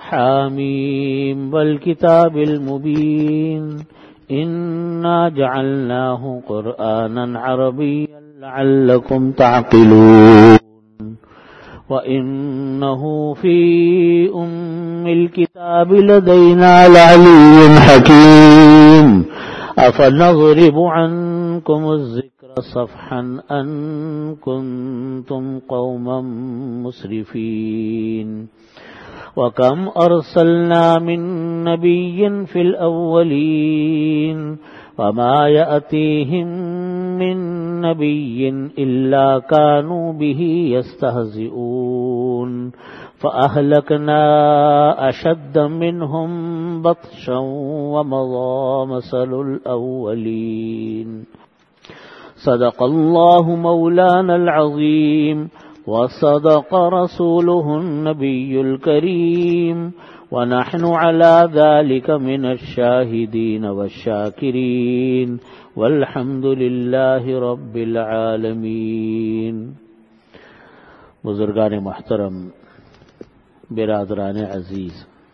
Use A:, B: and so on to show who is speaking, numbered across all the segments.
A: حامیم والکتاب المبین انا جعلناه قرآنا عربیا لعلکم تعقلون وَإِنَّهُ فِي أُمِّ الْكِتَابِ لَدَيْنَا لَعَلِيٌّ حَكِيمٌ أَفَنَضْرِبُ عَنكُمُ الذِّكْرَ صَفْحًا أَن كُنتُمْ قَوْمًا مُسْرِفِينَ وَكَمْ أَرْسَلْنَا مِن نَّبِيٍّ فِي الْأَوَّلِينَ وَمَا يَأْتِيهِم مِّن نَّبِيٍّ إِلَّا كَانُوا بِهِ يَسْتَهْزِئُونَ فَأَهْلَكْنَا أَشَدَّ مِنْهُمْ بَطْشًا وَمَضَىٰ مَثَلُ الْأَوَّلِينَ صدق الله مولانا العظيم وصدق رسوله النبي الكريم ونحن على ذلك من الشاهدين والشاكرين والحمد لله رب العالمين. بزرگان محترم، برادران عزیز،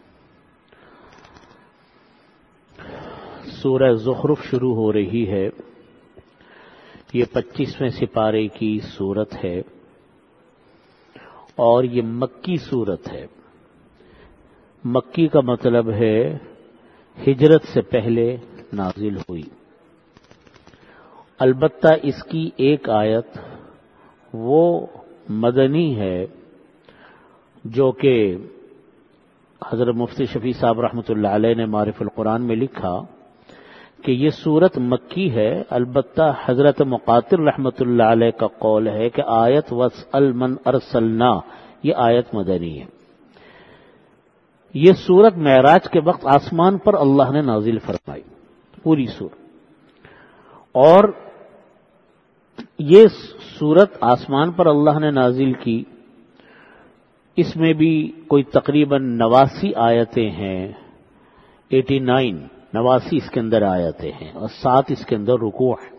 A: سورہ زخرف شروع ہو رہی ہے. یہ 25ویں سپارے کی سورت ہے اور یہ مکی سورت ہے. مکی کا مطلب ہے ہجرت سے پہلے نازل ہوئی. البتہ اس کی ایک آیت وہ مدنی ہے جو کہ حضرت مفتی شفیع صاحب رحمۃ اللہ علیہ نے معارف القرآن میں لکھا کہ یہ سورت مکی ہے. البتہ حضرت مقاتل رحمۃ اللہ علیہ کا قول ہے کہ آیت وَاسْأَلْ مَنْ أَرْسَلْنَا یہ آیت مدنی ہے. یہ سورت معراج کے وقت آسمان پر اللہ نے نازل فرمائی پوری سورت. اور یہ سورت آسمان پر اللہ نے نازل کی. اس میں بھی کوئی تقریباً 89 آیتیں ہیں. 89 اس کے اندر آیتیں ہیں اور 7 اس کے اندر رکوع ہے.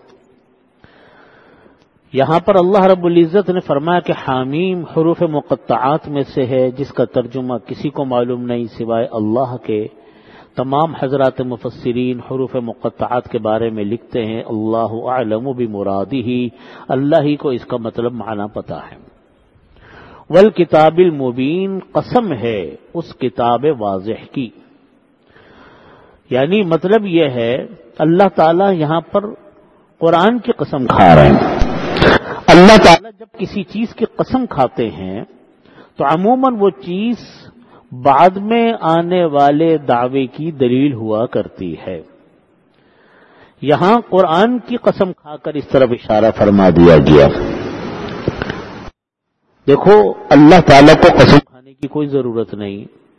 A: یہاں پر اللہ رب العزت نے فرمایا کہ حامیم حروف مقطعات میں سے ہے جس کا ترجمہ کسی کو معلوم نہیں سوائے اللہ کے. تمام حضرات مفسرین حروف مقطعات کے بارے میں لکھتے ہیں اللہ اعلم بمرادہ، اللہ ہی کو اس کا مطلب معنی پتہ ہے. والکتاب المبین، قسم ہے اس کتاب واضح کی. یعنی مطلب یہ ہے اللہ تعالی یہاں پر قرآن کی قسم کھا رہے ہیں. اللہ تعالی جب کسی چیز کی قسم کھاتے ہیں تو عموماً وہ چیز بعد میں آنے والے دعوے کی دلیل ہوا کرتی ہے. یہاں قرآن کی قسم کھا کر اس طرف اشارہ فرما دیا گیا. دیکھو اللہ تعالیٰ کو قسم کھانے کی کوئی ضرورت نہیں.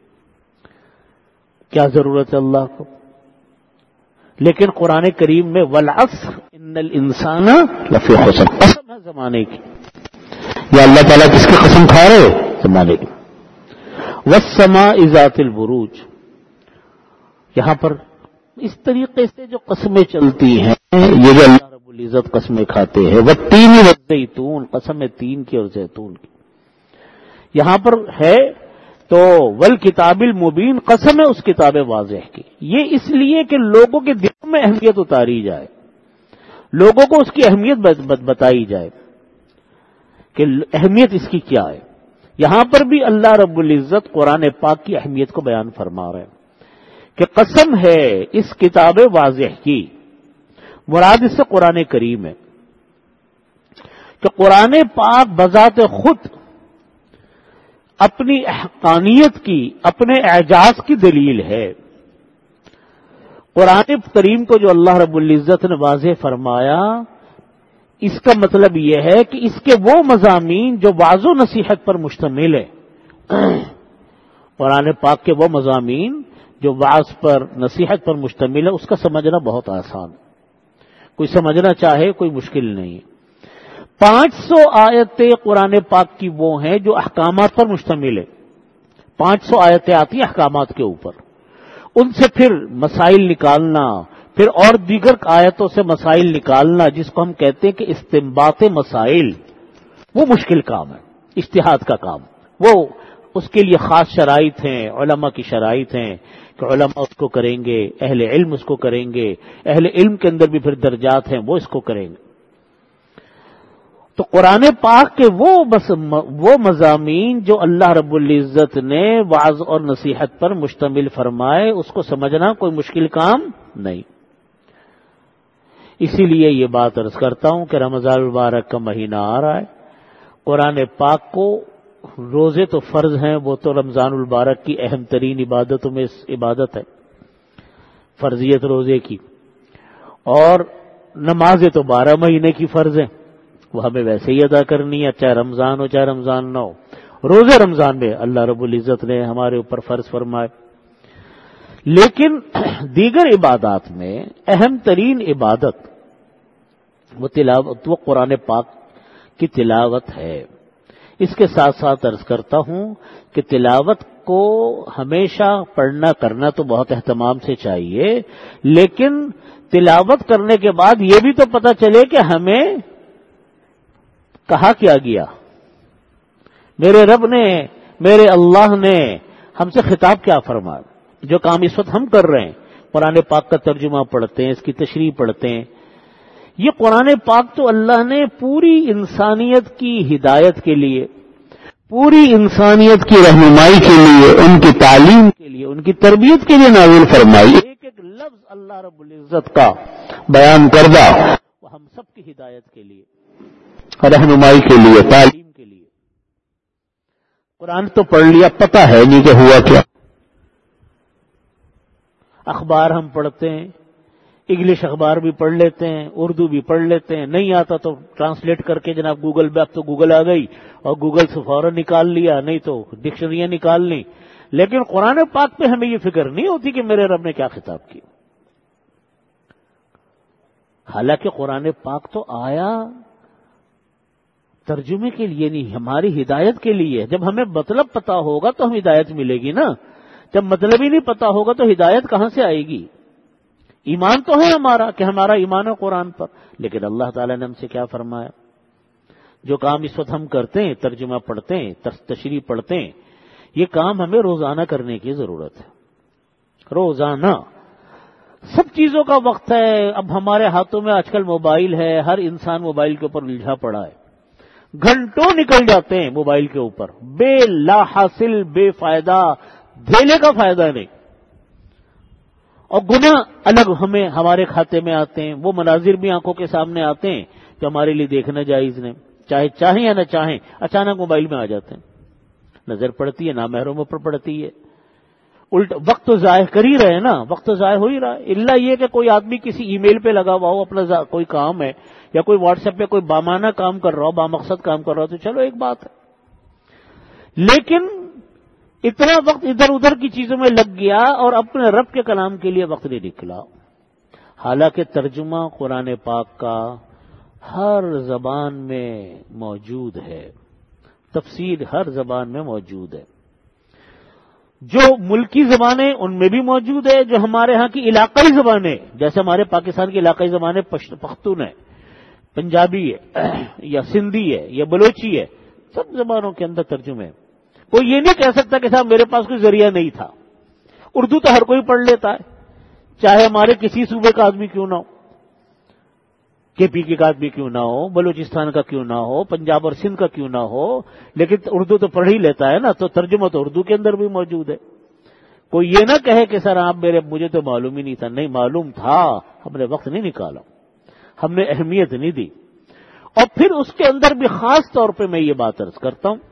A: کیا ضرورت ہے اللہ کو؟ لیکن قرآن کریم میں والعصر ان الانسان لفی خسر، قسم ہے زمانے کی. یا اللہ تعالیٰ کس کی قسم کھا رہے؟ زمانے کی. والسماء ذات البروج، یہاں پر اس طریقے سے جو قسمیں چلتی ہیں یہ جو اللہ رب العزت قسمیں کھاتے ہیں. والتین والزیتون، قسم ہے تین کی اور زیتون کی. یہاں پر ہے تو والکتاب المبین، قسم ہے اس کتاب واضح کی. یہ اس لیے کہ لوگوں کے دلوں میں اہمیت اتاری جائے، لوگوں کو اس کی اہمیت بتائی جائے کہ اہمیت اس کی کیا ہے. یہاں پر بھی اللہ رب العزت قرآن پاک کی اہمیت کو بیان فرما رہے ہیں کہ قسم ہے اس کتاب واضح کی. مراد اس سے قرآن کریم ہے کہ قرآن پاک بذات خود اپنی حقانیت کی، اپنے اعجاز کی دلیل ہے. قرآن کریم کو جو اللہ رب العزت نے واضح فرمایا اس کا مطلب یہ ہے کہ اس کے وہ مضامین جو وعظ و نصیحت پر مشتمل ہے، قرآن پاک کے وہ مضامین جو وعظ پر نصیحت پر مشتمل ہے اس کا سمجھنا بہت آسان. کوئی سمجھنا چاہے کوئی مشکل نہیں. 500 آیتیں قرآن پاک کی وہ ہیں جو احکامات پر مشتمل ہے. 500 آیتیں آتی ہیں احکامات کے اوپر، ان سے پھر مسائل نکالنا، پھر اور دیگر آیتوں سے مسائل نکالنا جس کو ہم کہتے ہیں کہ استنباط مسائل، وہ مشکل کام ہے، اجتہاد کا کام. وہ اس کے لیے خاص شرائط ہیں، علماء کی شرائط ہیں کہ علماء اس کو کریں گے، اہل علم اس کو کریں گے، اہل علم کے اندر بھی پھر درجات ہیں، وہ اس کو کریں گے۔ تو قرآن پاک کے وہ مضامین جو اللہ رب العزت نے وعظ اور نصیحت پر مشتمل فرمائے، اس کو سمجھنا کوئی مشکل کام نہیں۔ اسی لیے یہ بات عرض کرتا ہوں کہ رمضان المبارک کا مہینہ آ رہا ہے، قرآن پاک کو روزے تو فرض ہیں، وہ تو رمضان المبارک کی اہم ترین عبادتوں میں عبادت ہے، فرضیت روزے کی، اور نمازیں تو 12 مہینے کی فرض ہیں، وہ ہمیں ویسے ہی ادا کرنی ہے، چاہے رمضان ہو چاہے رمضان نہ ہو۔ روزے رمضان میں اللہ رب العزت نے ہمارے اوپر فرض فرمائے، لیکن دیگر عبادات میں اہم ترین عبادت وہ قرآن پاک کی تلاوت ہے۔ اس کے ساتھ ساتھ عرض کرتا ہوں کہ تلاوت کو ہمیشہ پڑھنا کرنا تو بہت اہتمام سے چاہیے، لیکن تلاوت کرنے کے بعد یہ بھی تو پتہ چلے کہ ہمیں کہا کیا گیا، میرے رب نے، میرے اللہ نے ہم سے خطاب کیا فرمایا۔ جو کام اس وقت ہم کر رہے ہیں، قرآن پاک کا ترجمہ پڑھتے ہیں، اس کی تشریح پڑھتے ہیں، یہ قرآن پاک تو اللہ نے پوری انسانیت کی ہدایت کے لیے، پوری انسانیت کی رہنمائی کے لیے، ان کی تعلیم کے لیے، ان کی تربیت کے لیے نازل فرمائی۔ ایک ایک لفظ اللہ رب العزت کا بیان کردہ وہ ہم سب کی ہدایت کے لیے، رہنمائی کے لیے، تعلیم کے لیے۔ قرآن تو پڑھ لیا، پتہ ہے نہیں کہ ہوا کیا۔ اخبار ہم پڑھتے ہیں، انگلش اخبار بھی پڑھ لیتے ہیں، اردو بھی پڑھ لیتے ہیں، نہیں آتا تو ٹرانسلیٹ کر کے جناب گوگل پہ، اب تو گوگل آ گئی اور گوگل سے فوراً نکال لیا، نہیں تو ڈکشنریاں نکال لی۔ لیکن قرآن پاک پہ ہمیں یہ فکر نہیں ہوتی کہ میرے رب نے کیا خطاب کیا۔ حالانکہ قرآن پاک تو آیا ترجمے کے لیے نہیں، ہماری ہدایت کے لیے۔ جب ہمیں مطلب پتا ہوگا تو ہم ہدایت ملے گی نا، جب مطلب ہی نہیں پتا ہوگا تو ہدایت کہاں سے آئے گی؟ ایمان تو ہے ہمارا کہ ہمارا ایمان ہے قرآن پر، لیکن اللہ تعالیٰ نے ہم سے کیا فرمایا؟ جو کام اس وقت ہم کرتے ہیں، ترجمہ پڑھتے ہیں، تشریح پڑھتے ہیں، یہ کام ہمیں روزانہ کرنے کی ضرورت ہے۔ روزانہ سب چیزوں کا وقت ہے۔ اب ہمارے ہاتھوں میں آج کل موبائل ہے، ہر انسان موبائل کے اوپر الجھا پڑا ہے، گھنٹوں نکل جاتے ہیں موبائل کے اوپر، بے لا حاصل، بے فائدہ، دھیلے کا فائدہ نہیں، اور گناہ الگ ہمارے کھاتے میں آتے ہیں، وہ مناظر بھی آنکھوں کے سامنے آتے ہیں جو ہمارے لیے دیکھنا جائز نہیں، چاہے چاہیں یا نہ چاہیں، اچانک موبائل میں آ جاتے ہیں، نظر پڑتی ہے، نامحرموں پر پڑتی ہے، وقت تو ضائع کر ہی رہے نا، وقت تو ضائع ہو ہی رہا ہے، الا یہ کہ کوئی آدمی کسی ای میل پہ لگا ہوا ہو، اپنا کوئی کام ہے، یا کوئی واٹس ایپ پہ کوئی بامانہ کام کر رہا ہو، بامقصد کام کر رہا ہو، تو چلو ایک بات ہے، لیکن اتنا وقت ادھر ادھر کی چیزوں میں لگ گیا اور اپنے رب کے کلام کے لیے وقت نہیں نکلا۔ حالانکہ ترجمہ قرآن پاک کا ہر زبان میں موجود ہے، تفسیر ہر زبان میں موجود ہے، جو ملکی زبانیں ان میں بھی موجود ہے، جو ہمارے ہاں کی علاقائی زبانیں، جیسے ہمارے پاکستان کی علاقائی زبانیں پختون ہے، پنجابی ہے، یا سندھی ہے، یا بلوچی ہے، سب زبانوں کے اندر ترجمے ہیں۔ کوئی یہ نہیں کہہ سکتا کہ صاحب میرے پاس کوئی ذریعہ نہیں تھا۔ اردو تو ہر کوئی پڑھ لیتا ہے، چاہے ہمارے کسی صوبے کا آدمی کیوں نہ ہو، کے پی کا آدمی کیوں نہ ہو، بلوچستان کا کیوں نہ ہو، پنجاب اور سندھ کا کیوں نہ ہو، لیکن اردو تو پڑھ ہی لیتا ہے نا، تو ترجمہ تو اردو کے اندر بھی موجود ہے۔ کوئی یہ نہ کہے کہ سر آپ مجھے تو معلوم ہی نہیں تھا، نہیں معلوم تھا، ہم نے وقت نہیں نکالا، ہم نے اہمیت نہیں دی۔ اور پھر اس کے اندر بھی خاص طور پہ میں یہ بات عرض کرتا ہوں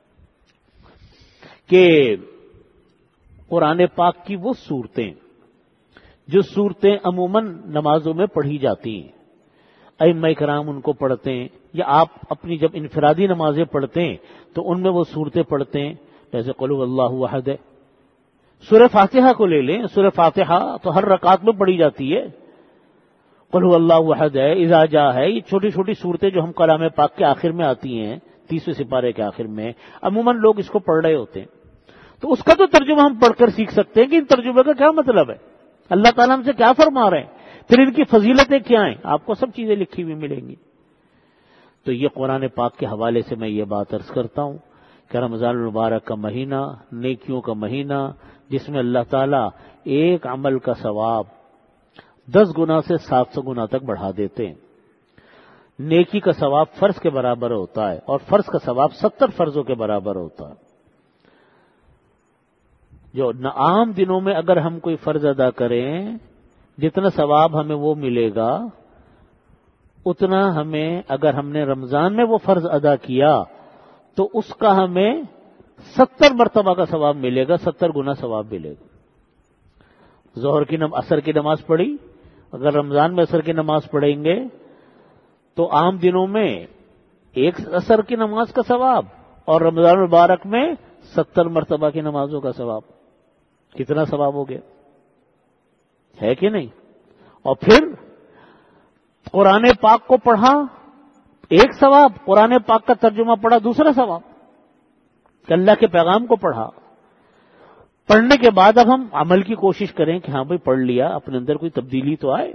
A: کہ قرآن پاک کی وہ صورتیں، جو صورتیں عموماً نمازوں میں پڑھی جاتی ہیں، ائمہ کرام ان کو پڑھتے ہیں، یا آپ اپنی جب انفرادی نمازیں پڑھتے ہیں تو ان میں وہ صورتیں پڑھتے ہیں، جیسے قل هو اللہ احد ہے۔ سورہ فاتحہ کو لے لیں، سورہ فاتحہ تو ہر رکعت میں پڑھی جاتی ہے، قل هو اللہ احد ہے، اذا جاء ہے، یہ چھوٹی چھوٹی صورتیں جو ہم کلام پاک کے آخر میں آتی ہیں، 30ویں سپارے کے آخر میں، عموماً لوگ اس کو پڑھ رہے ہوتے ہیں، تو اس کا تو ترجمہ ہم پڑھ کر سیکھ سکتے ہیں کہ ان ترجمے کا کیا مطلب ہے، اللہ تعالیٰ ہم سے کیا فرما رہے ہیں، پھر ان کی فضیلتیں کیا ہیں، آپ کو سب چیزیں لکھی ہوئی ملیں گی۔ تو یہ قرآن پاک کے حوالے سے میں یہ بات عرض کرتا ہوں کہ رمضان المبارک کا مہینہ نیکیوں کا مہینہ، جس میں اللہ تعالیٰ ایک عمل کا ثواب 10 گنا سے 700 گنا تک بڑھا دیتے ہیں۔ نیکی کا ثواب فرض کے برابر ہوتا ہے، اور فرض کا ثواب 70 فرضوں کے برابر ہوتا ہے۔ جو عام دنوں میں اگر ہم کوئی فرض ادا کریں، جتنا ثواب ہمیں وہ ملے گا، اتنا ہمیں اگر ہم نے رمضان میں وہ فرض ادا کیا تو اس کا ہمیں 70 مرتبہ کا ثواب ملے گا، 70 گنا ثواب ملے گا۔ ظہر کی عصر کی نماز پڑھی، اگر رمضان میں عصر کی نماز پڑھیں گے تو عام دنوں میں ایک عصر کی نماز کا ثواب، اور رمضان المبارک میں 70 مرتبہ کی نمازوں کا ثواب۔ کتنا ثواب ہو گیا، ہے کہ نہیں؟ اور پھر قرآن پاک کو پڑھا، ایک ثواب، قرآن پاک کا ترجمہ پڑھا، دوسرا ثواب، کہ اللہ کے پیغام کو پڑھا۔ پڑھنے کے بعد اب ہم عمل کی کوشش کریں کہ ہاں بھائی پڑھ لیا، اپنے اندر کوئی تبدیلی تو آئے۔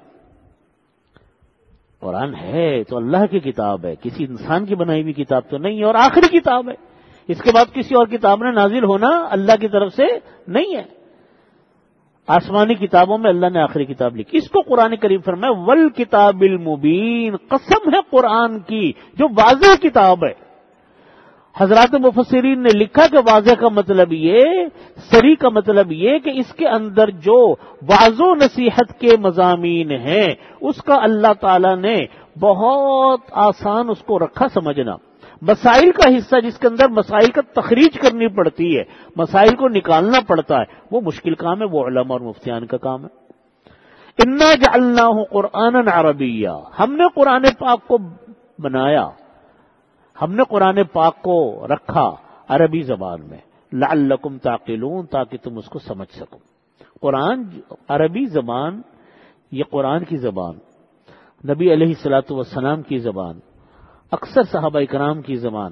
A: قرآن ہے تو اللہ کی کتاب ہے، کسی انسان کی بنائی ہوئی کتاب تو نہیں ہے، اور آخری کتاب ہے۔ اس کے بعد کسی اور کتاب نے نازل ہونا اللہ کی طرف سے نہیں ہے۔ آسمانی کتابوں میں اللہ نے آخری کتاب لکھی، اس کو قرآن کریم فرمایا والکتاب المبین، قسم ہے قرآن کی جو واضح کتاب ہے۔ حضرات مفسرین نے لکھا کہ واضح کا مطلب یہ، صریح کا مطلب یہ کہ اس کے اندر جو وعظ و نصیحت کے مضامین ہیں اس کا اللہ تعالی نے بہت آسان اس کو رکھا سمجھنا۔ مسائل کا حصہ جس کے اندر مسائل کا تخریج کرنی پڑتی ہے، مسائل کو نکالنا پڑتا ہے، وہ مشکل کام ہے، وہ علماء اور مفتیان کا کام ہے۔ انا جعلناہ قرآنا عربیا، ہم نے قرآن پاک کو بنایا، ہم نے قرآن پاک کو رکھا عربی زبان میں، لعلکم تعقلون، تاکہ تم اس کو سمجھ سکو۔ قرآن عربی زبان، یہ قرآن کی زبان، نبی علیہ الصلوۃ والسلام کی زبان، اکثر صحابہ کرام کی زبان،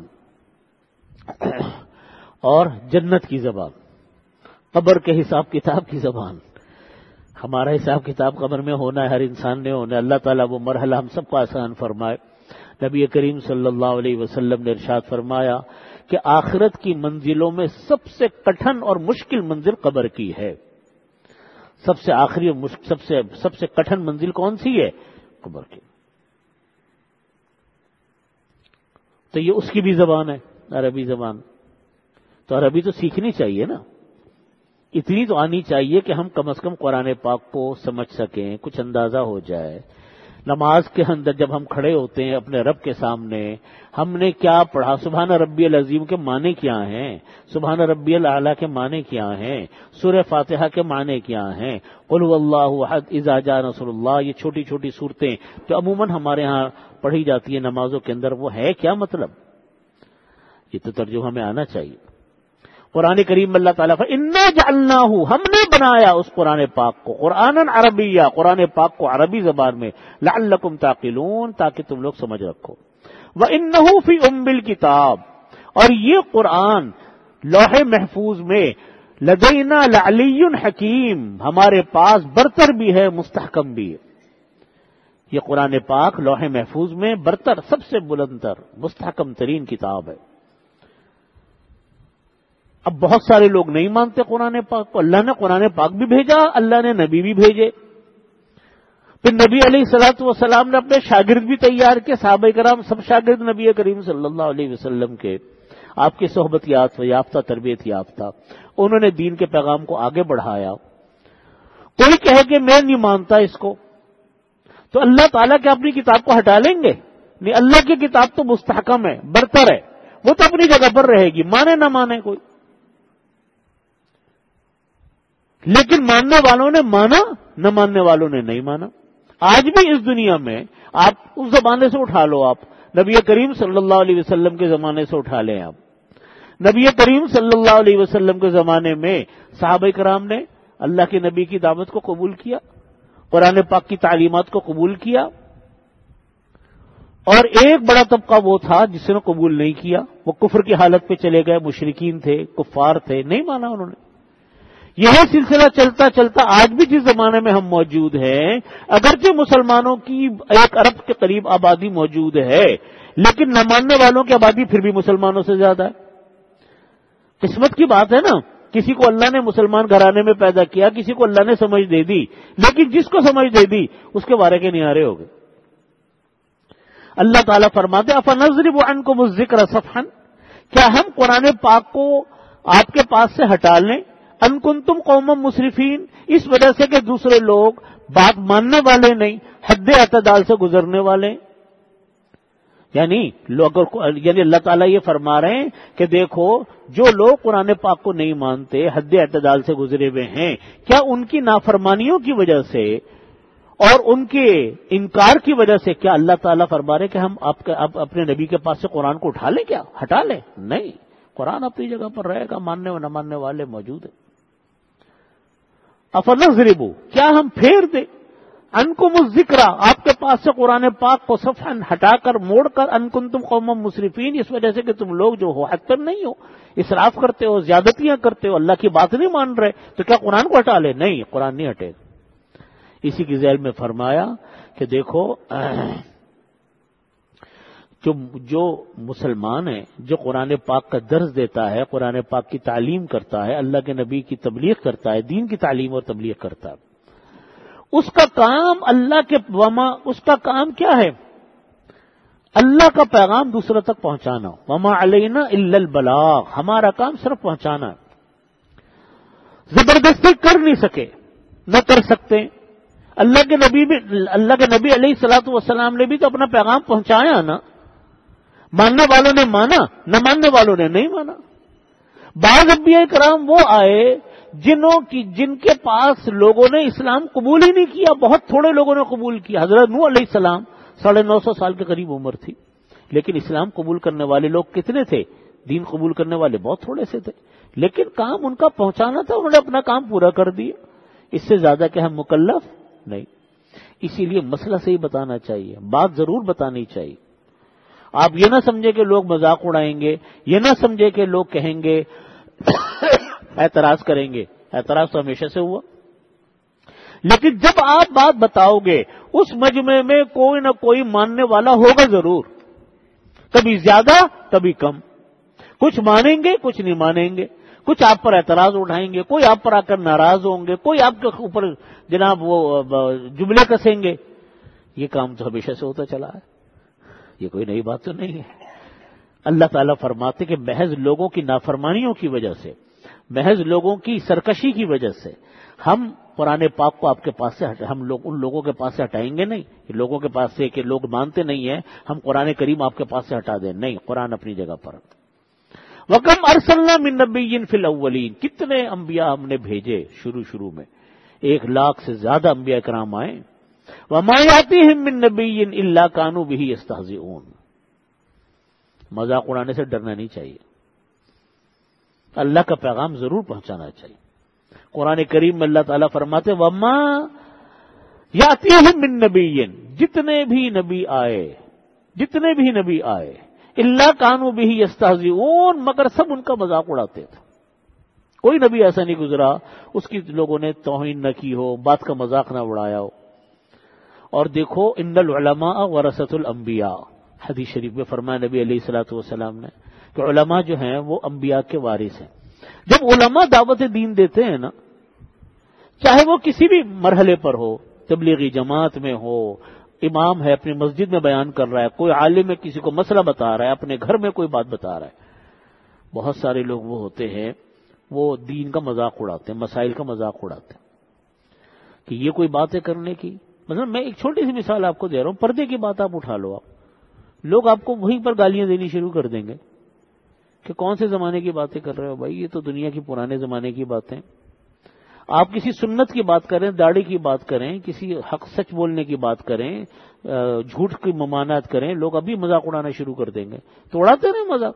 A: اور جنت کی زبان، قبر کے حساب کتاب کی زبان۔ ہمارا حساب کتاب قبر میں ہونا ہے، ہر انسان نے ہونا ہے، اللہ تعالیٰ وہ مرحلہ ہم سب کو آسان فرمائے۔ نبی کریم صلی اللہ علیہ وسلم نے ارشاد فرمایا کہ آخرت کی منزلوں میں سب سے کٹھن اور مشکل منزل قبر کی ہے۔ سب سے آخری اور سب سے کٹھن منزل کون سی ہے؟ قبر کی۔ تو یہ اس کی بھی زبان ہے، عربی زبان، تو عربی تو سیکھنی چاہیے نا، اتنی تو آنی چاہیے کہ ہم کم از کم قرآن پاک کو سمجھ سکیں، کچھ اندازہ ہو جائے۔ نماز کے اندر جب ہم کھڑے ہوتے ہیں اپنے رب کے سامنے، ہم نے کیا پڑھا، سبحان ربی العظیم کے معنی کیا ہیں، سبحان ربی الاعلیٰ کے معنی کیا ہیں، سورہ فاتحہ کے معنی کیا ہیں، قل هو اللہ احد، اذا جاء نصر اللہ، یہ چھوٹی چھوٹی صورتیں جو عموماً ہمارے ہاں پڑھی جاتی ہیں نمازوں کے اندر، وہ ہے کیا مطلب؟ یہ تو ترجمہ ہمیں آنا چاہیے۔ قرآن کریم اللہ تعالیٰ انا جعلناہ، ہم نے بنایا اس قرآن پاک کو قرآنا عربیہ، قرآن پاک کو عربی زبان میں، لعلکم تعقلون، تاکہ تم لوگ سمجھ رکھو۔ وَإِنَّهُ فِي أُمِّ الْكِتَابِ، اور یہ قرآن لوح محفوظ میں، لدینا لعلی حکیم، ہمارے پاس برتر بھی ہے، مستحکم بھی ہے۔ یہ قرآن پاک لوح محفوظ میں برتر، سب سے بلندتر، مستحکم ترین کتاب ہے۔ اب بہت سارے لوگ نہیں مانتے قرآن پاک کو، اللہ نے قرآن پاک بھی بھیجا، اللہ نے نبی بھی بھیجے، پھر نبی علیہ الصلوۃ والسلام نے اپنے شاگرد بھی تیار کیے، صحابہ کرام سب شاگرد نبی کریم صلی اللہ علیہ وسلم کے، آپ کی صحبت یافتہ، تربیت یافتہ، انہوں نے دین کے پیغام کو آگے بڑھایا۔ کوئی کہے کہ میں نہیں مانتا اس کو، تو اللہ تعالیٰ کیا اپنی کتاب کو ہٹا لیں گے؟ نہیں، اللہ کی کتاب تو مستحکم ہے، برتر ہے، وہ تو اپنی جگہ پر رہے گی، مانے نہ مانے کوئی، لیکن ماننے والوں نے مانا، نہ ماننے والوں نے نہیں مانا۔ آج بھی اس دنیا میں آپ اس زمانے سے اٹھا لو، آپ نبی کریم صلی اللہ علیہ وسلم کے زمانے سے اٹھا لیں، آپ نبی کریم صلی اللہ علیہ وسلم کے زمانے میں صحابہ کرام نے اللہ کے نبی کی دعوت کو قبول کیا، قرآن پاک کی تعلیمات کو قبول کیا، اور ایک بڑا طبقہ وہ تھا جس نے قبول نہیں کیا، وہ کفر کی حالت پہ چلے گئے، مشرکین تھے، کفار تھے، نہیں مانا انہوں نے۔ یہ سلسلہ چلتا چلتا آج بھی جس زمانے میں ہم موجود ہیں، اگرچہ مسلمانوں کی 1 ارب کے قریب آبادی موجود ہے، لیکن نہ ماننے والوں کی آبادی پھر بھی مسلمانوں سے زیادہ ہے۔ قسمت کی بات ہے نا، کسی کو اللہ نے مسلمان گھرانے میں پیدا کیا، کسی کو اللہ نے سمجھ دے دی، لیکن جس کو سمجھ دے دی اس کے بارے کے نہارے ہو گئے۔ اللہ تعالیٰ فرماتے افنضرب عنکم الذکر صفحا، کیا ہم قرآن پاک کو آپ کے پاس سے ہٹا لیں، ان کنتم قوما مسرفین، اس وجہ سے کہ دوسرے لوگ بات ماننے والے نہیں، حد اعتدال سے گزرنے والے، یعنی اللہ تعالیٰ یہ فرما رہے ہیں کہ دیکھو جو لوگ قرآن پاک کو نہیں مانتے، حد اعتدال سے گزرے ہوئے ہیں، کیا ان کی نافرمانیوں کی وجہ سے اور ان کے انکار کی وجہ سے کیا اللہ تعالیٰ فرما رہے کہ ہم اپنے نبی کے پاس سے قرآن کو اٹھا لیں، کیا ہٹا لیں؟ نہیں، قرآن اپنی جگہ پر رہے گا، ماننے و نہ ماننے والے موجود ہیں۔ افنضرب، کیا ہم پھیر دیں، انکم الذکر، آپ کے پاس سے قرآن پاک کو صفحا ہٹا کر موڑ کر، ان کنتم قوما مسرفین، اس وجہ سے کہ تم لوگ جو ہو حد پر نہیں ہو، اسراف کرتے ہو، زیادتیاں کرتے ہو، اللہ کی بات نہیں مان رہے، تو کیا قرآن کو ہٹا لے؟ نہیں، قرآن نہیں ہٹے گا۔ اسی کی ذیل میں فرمایا کہ دیکھو جو مسلمان ہے، جو قرآن پاک کا درس دیتا ہے، قرآن پاک کی تعلیم کرتا ہے، اللہ کے نبی کی تبلیغ کرتا ہے، دین کی تعلیم اور تبلیغ کرتا ہے، اس کا کام اس کا کام کیا ہے؟ اللہ کا پیغام دوسروں تک پہنچانا۔ وما علینا الا البلاغ، ہمارا کام صرف پہنچانا ہے، زبردستی کر نہیں سکے، نہ کر سکتے۔ اللہ کے نبی علیہ الصلوۃ والسلام نے بھی تو اپنا پیغام پہنچایا نا، ماننے والوں نے مانا، نہ ماننے والوں نے نہیں مانا۔ بعض انبیاء کرام وہ آئے جن کے پاس لوگوں نے اسلام قبول ہی نہیں کیا، بہت تھوڑے لوگوں نے قبول کیا۔ حضرت نوح علیہ السلام 950 سال کے قریب عمر تھی، لیکن اسلام قبول کرنے والے لوگ کتنے تھے؟ دین قبول کرنے والے بہت تھوڑے سے تھے، لیکن کام ان کا پہنچانا تھا، انہوں نے اپنا کام پورا کر دیا۔ اس سے زیادہ کہ ہم مکلف نہیں۔ اسی لیے مسئلہ صحیح بتانا چاہیے، بات ضرور بتانی چاہیے۔ آپ یہ نہ سمجھے کہ لوگ مذاق اڑائیں گے، یہ نہ سمجھے کہ لوگ کہیں گے اعتراض کریں گے، اعتراض تو ہمیشہ سے ہوا، لیکن جب آپ بات بتاؤ گے اس مجمع میں کوئی نہ کوئی ماننے والا ہوگا ضرور، کبھی زیادہ کبھی کم، کچھ مانیں گے کچھ نہیں مانیں گے، کچھ آپ پر اعتراض اٹھائیں گے، کوئی آپ پر آ کر ناراض ہوں گے، کوئی آپ کے اوپر جناب وہ جملے کسیں گے۔ یہ کام تو ہمیشہ سے ہوتا چلا ہے، یہ کوئی نئی بات تو نہیں ہے۔ اللہ تعالیٰ فرماتے کہ محض لوگوں کی نافرمانیوں کی وجہ سے، محض لوگوں کی سرکشی کی وجہ سے ہم قرآن پاک کو آپ کے پاس سے ہم لوگ ان لوگوں کے پاس سے ہٹائیں گے نہیں، لوگوں کے پاس سے کہ لوگ مانتے نہیں ہیں ہم قرآن کریم آپ کے پاس سے ہٹا دیں، نہیں، قرآن اپنی جگہ پر۔ وَكَمْ أَرْسَلْنَا مِن نَبِيٍّ فِي الْأَوَّلِينَ، کتنے انبیاء ہم نے بھیجے شروع میں، 1,00,000 سے زیادہ انبیاء کرام آئے۔ وَمَا يَأْتِيهِم مِّن نَبِيٍّ إِلَّا كَانُوا بِهِ يَسْتَهْزِئُونَ، مذاق اڑانے سے ڈرنا نہیں چاہیے، اللہ کا پیغام ضرور پہنچانا چاہیے۔ قرآن کریم میں اللہ تعالیٰ فرماتے وَمَا يَأْتِيهِم مِّن نَبِيٍّ، جتنے بھی نبی آئے إِلَّا كَانُوا بِهِ يَسْتَهْزِئُونَ، مگر سب ان کا مذاق اڑاتے تھے۔ کوئی نبی ایسا نہیں گزرا اس کی لوگوں نے توہین نہ کی ہو، بات کا مذاق نہ اڑایا ہو۔ اور دیکھو ان العلماء ورثۃ الانبیاء، حدیث شریف میں فرمایا نبی علیہ الصلوۃ والسلام نے کہ علماء جو ہیں وہ انبیاء کے وارث ہیں۔ جب علماء دعوت دین دیتے ہیں نا، چاہے وہ کسی بھی مرحلے پر ہو، تبلیغی جماعت میں ہو، امام ہے اپنی مسجد میں بیان کر رہا ہے، کوئی عالم ہے کسی کو مسئلہ بتا رہا ہے، اپنے گھر میں کوئی بات بتا رہا ہے، بہت سارے لوگ وہ ہوتے ہیں وہ دین کا مذاق اڑاتے ہیں، مسائل کا مذاق اڑاتے ہیں کہ یہ کوئی بات ہے کرنے کی۔ مثلا میں ایک چھوٹی سی مثال آپ کو دے رہا ہوں، پردے کی بات آپ اٹھا لو، لوگ آپ کو وہیں پر گالیاں دینی شروع کر دیں گے کہ کون سے زمانے کی باتیں کر رہے ہو بھائی، یہ تو دنیا کی پرانے زمانے کی باتیں۔ آپ کسی سنت کی بات کریں، داڑھی کی بات کریں، کسی حق سچ بولنے کی بات کریں، جھوٹ کی ممانعت کریں، لوگ ابھی مذاق اڑانا شروع کر دیں گے، تو اڑاتے رہے مذاق۔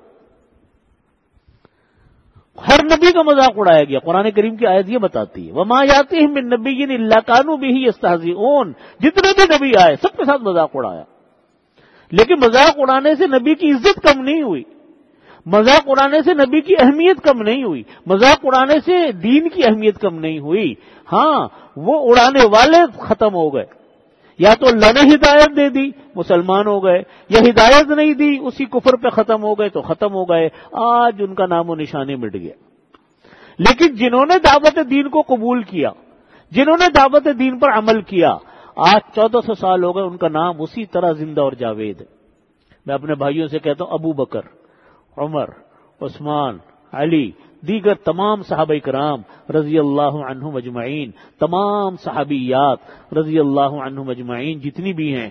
A: ہر نبی کا مذاق اڑایا گیا، قرآن کریم کی آیت یہ بتاتی ہے وَمَا يَأْتِيهِم مِّن نَبِيٍّ إِلَّا كَانُوا بِهِ يَسْتَهْزِئُونَ، جتنے بھی نبی آئے سب کے ساتھ مذاق اڑایا، لیکن مذاق اڑانے سے نبی کی عزت کم نہیں ہوئی، مذاق اڑانے سے نبی کی اہمیت کم نہیں ہوئی، مذاق اڑانے سے دین کی اہمیت کم نہیں ہوئی، ہاں وہ اڑانے والے ختم ہو گئے۔ یا تو اللہ نے ہدایت دے دی مسلمان ہو گئے، یا ہدایت نہیں دی اسی کفر پہ ختم ہو گئے تو ختم ہو گئے، آج ان کا نام و نشانی مٹ گیا۔ لیکن جنہوں نے دعوت دین کو قبول کیا، جنہوں نے دعوت دین پر عمل کیا، آج 1400 سال ہو گئے، ان کا نام اسی طرح زندہ اور جاوید ہے۔ میں اپنے بھائیوں سے کہتا ہوں ابو بکر، عمر، عثمان، علی، دیگر تمام صحابہ کرام رضی اللہ عنہم اجمعین، تمام صحابیات رضی اللہ عنہم اجمعین جتنی بھی ہیں،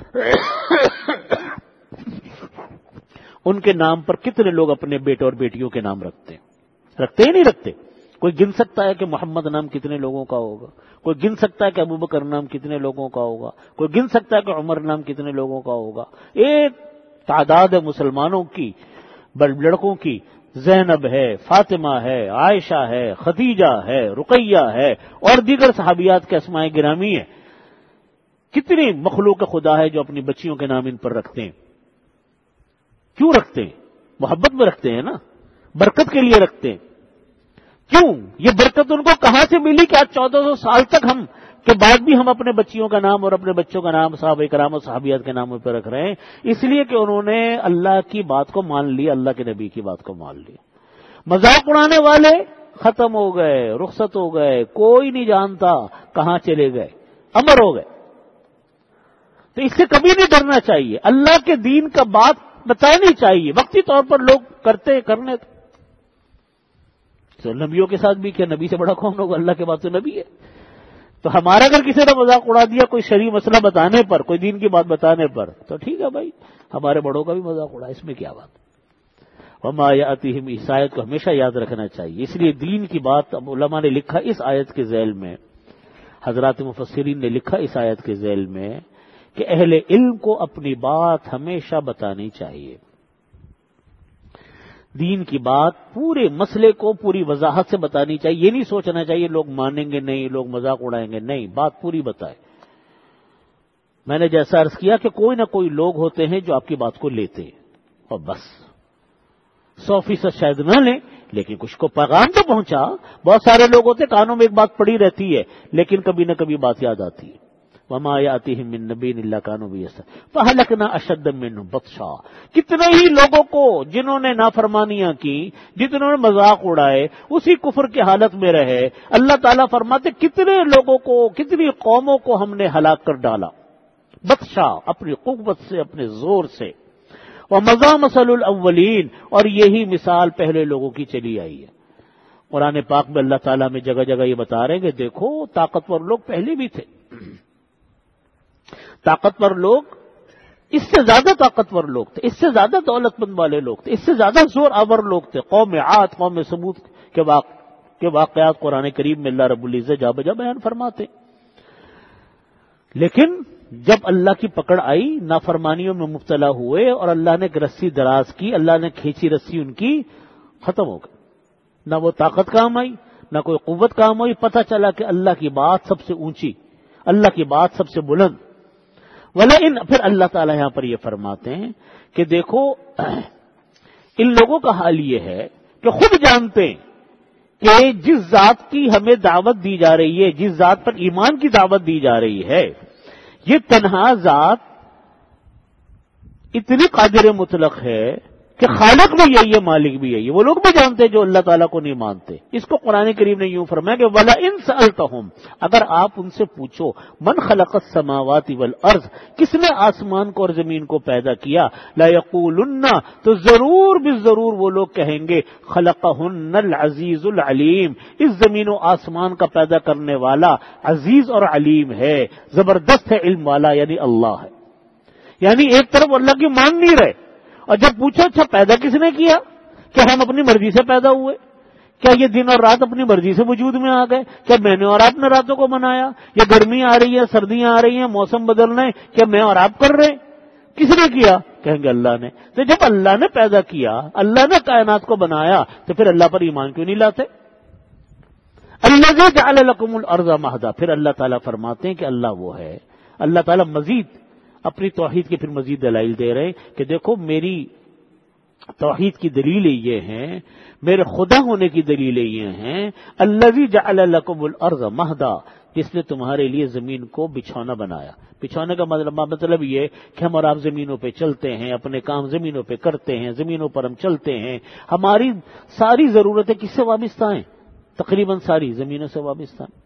A: ان کے نام پر کتنے لوگ اپنے بیٹے اور بیٹیوں کے نام رکھتے ہیں؟ رکھتے ہی نہیں رکھتے۔ کوئی گن سکتا ہے کہ محمد نام کتنے لوگوں کا ہوگا؟ کوئی گن سکتا ہے کہ ابو بکر نام کتنے لوگوں کا ہوگا؟ کوئی گن سکتا ہے کہ عمر نام کتنے لوگوں کا ہوگا؟ ایک تعداد ہے مسلمانوں کی، لڑکوں کی، زینب ہے، فاطمہ ہے، عائشہ ہے، خدیجہ ہے، رقیہ ہے، اور دیگر صحابیات کے اسماء گرامی ہیں۔ کتنی مخلوق خدا ہے جو اپنی بچیوں کے نام ان پر رکھتے ہیں۔ کیوں رکھتے ہیں؟ محبت میں رکھتے ہیں نا، برکت کے لیے رکھتے ہیں۔ کیوں؟ یہ برکت ان کو کہاں سے ملی کہ آج 1400 سال تک ہم کے بعد بھی ہم اپنے بچیوں کا نام اور اپنے بچوں کا نام صحابہ کرام اور صحابیات کے ناموں پہ رکھ رہے ہیں؟ اس لیے کہ انہوں نے اللہ کی بات کو مان لیا، اللہ کے نبی کی بات کو مان لیا۔ مذاق اڑانے والے ختم ہو گئے، رخصت ہو گئے، کوئی نہیں جانتا کہاں چلے گئے، امر ہو گئے۔ تو اس سے کبھی نہیں ڈرنا چاہیے، اللہ کے دین کا بات بتانی چاہیے۔ وقتی طور پر لوگ کرنے تو نبیوں کے ساتھ بھی کیا نبی سے بڑا کون ہوگا؟ اللہ کے بعد تو نبی ہے۔ تو ہمارا اگر کسی نے مذاق اڑا دیا کوئی شرعی مسئلہ بتانے پر، کوئی دین کی بات بتانے پر، تو ٹھیک ہے بھائی، ہمارے بڑوں کا بھی مذاق اڑا، اس میں کیا بات؟ وما یاتیہم، اس آیت کو ہمیشہ یاد رکھنا چاہیے۔ اس لیے دین کی بات اب علماء نے لکھا اس آیت کے ذیل میں، حضرات مفسرین نے لکھا اس آیت کے ذیل میں کہ اہل علم کو اپنی بات ہمیشہ بتانی چاہیے۔ دین کی بات پورے مسئلے کو پوری وضاحت سے بتانی چاہیے۔ یہ نہیں سوچنا چاہیے لوگ مانیں گے نہیں، لوگ مذاق اڑائیں گے نہیں، بات پوری بتائے۔ میں نے جیسا عرض کیا کہ کوئی نہ کوئی لوگ ہوتے ہیں جو آپ کی بات کو لیتے ہیں، اور بس 100% شاید نہ لیں لیکن کچھ کو پیغام تو پہنچا۔ بہت سارے لوگ ہوتے کانوں میں ایک بات پڑی رہتی ہے لیکن کبھی نہ کبھی بات یاد آتی ہے۔ وما یاتیہم من نبی الا کانوا بہ یستہزئون فہلکنا اشد منہم بطشا، کتنے ہی لوگوں کو جنہوں نے نافرمانیاں کی، جنہوں نے مذاق اڑائے، اسی کفر کی حالت میں رہے، اللہ تعالیٰ فرماتے کتنے لوگوں کو، کتنی قوموں کو ہم نے ہلاک کر ڈالا، بطشا، اپنی قوت سے، اپنے زور سے۔ ومضى مثل الاولین، اور یہی مثال پہلے لوگوں کی چلی آئی ہے۔ قرآن پاک میں اللہ تعالیٰ میں جگہ جگہ یہ بتا رہے ہیں کہ دیکھو طاقتور لوگ پہلے بھی تھے، طاقتور لوگ، اس سے زیادہ طاقتور لوگ تھے، اس سے زیادہ دولت مند والے لوگ تھے، اس سے زیادہ زور آور لوگ تھے۔ قوم عاد، قوم ثمود کے واقعات قرآن کریم میں اللہ رب العزت جا بجا بیان فرماتے۔ لیکن جب اللہ کی پکڑ آئی، نافرمانیوں میں مبتلا ہوئے اور اللہ نے ایک رسی دراز کی، اللہ نے کھینچی رسی ان کی، ختم ہو گئی، نہ وہ طاقت کام آئی نہ کوئی قوت کام ہوئی۔ پتہ چلا کہ اللہ کی بات سب سے اونچی، اللہ کی بات سب سے بلند۔ وَلَئِن، پھر اللہ تعالیٰ یہاں پر یہ فرماتے ہیں کہ دیکھو ان لوگوں کا حال یہ ہے کہ خود جانتے ہیں کہ جس ذات کی ہمیں دعوت دی جا رہی ہے، جس ذات پر ایمان کی دعوت دی جا رہی ہے، یہ تنہا ذات اتنی قادر مطلق ہے کہ خالق بھی یہی ہے، مالک بھی یہی ہے۔ وہ لوگ بھی جانتے ہیں جو اللہ تعالیٰ کو نہیں مانتے۔ اس کو قرآن کریم نے یوں فرمایا کہ وَلَئِن سَأَلْتَهُمْ، اگر آپ ان سے پوچھو من خلق السماوات والارض، کس نے آسمان کو اور زمین کو پیدا کیا، لَيَقُولُنَّ، تو ضرور بالضرور وہ لوگ کہیں گے خلقهن العزیز العلیم، اس زمین و آسمان کا پیدا کرنے والا عزیز اور علیم ہے، زبردست ہے، علم والا، یعنی اللہ ہے۔ یعنی ایک طرف اللہ کی مان نہیں رہے، اور جب پوچھو اچھا پیدا کس نے کیا، کیا ہم اپنی مرضی سے پیدا ہوئے، کیا یہ دن اور رات اپنی مرضی سے وجود میں آ گئے، کیا میں نے اور آپ نے راتوں کو بنایا، یا گرمی آ رہی ہے، سردیاں آ رہی ہیں، موسم بدل رہے ہیں، کیا میں اور آپ کر رہے ہیں، کس نے کیا؟ کہیں گے اللہ نے۔ تو جب اللہ نے پیدا کیا، اللہ نے کائنات کو بنایا، تو پھر اللہ پر ایمان کیوں نہیں لاتے؟ الذی جعل لکم الارض مہدا، پھر اللہ تعالیٰ فرماتے ہیں کہ اللہ وہ ہے۔ اللہ تعالیٰ مزید اپنی توحید کی پھر مزید دلائل دے رہے ہیں کہ دیکھو میری توحید کی دلیلیں یہ ہیں، میرے خدا ہونے کی دلیلیں یہ ہیں، الذی جعل لکم الارض مہدا، جس نے تمہارے لیے زمین کو بچھونا بنایا. بچھونے کا مطلب یہ کہ ہم اور آپ زمینوں پہ چلتے ہیں، اپنے کام زمینوں پہ کرتے ہیں، زمینوں پر ہم چلتے ہیں. ہماری ساری ضرورتیں کس سے وابستہ ہیں؟ تقریباً ساری زمینوں سے وابستہ ہیں.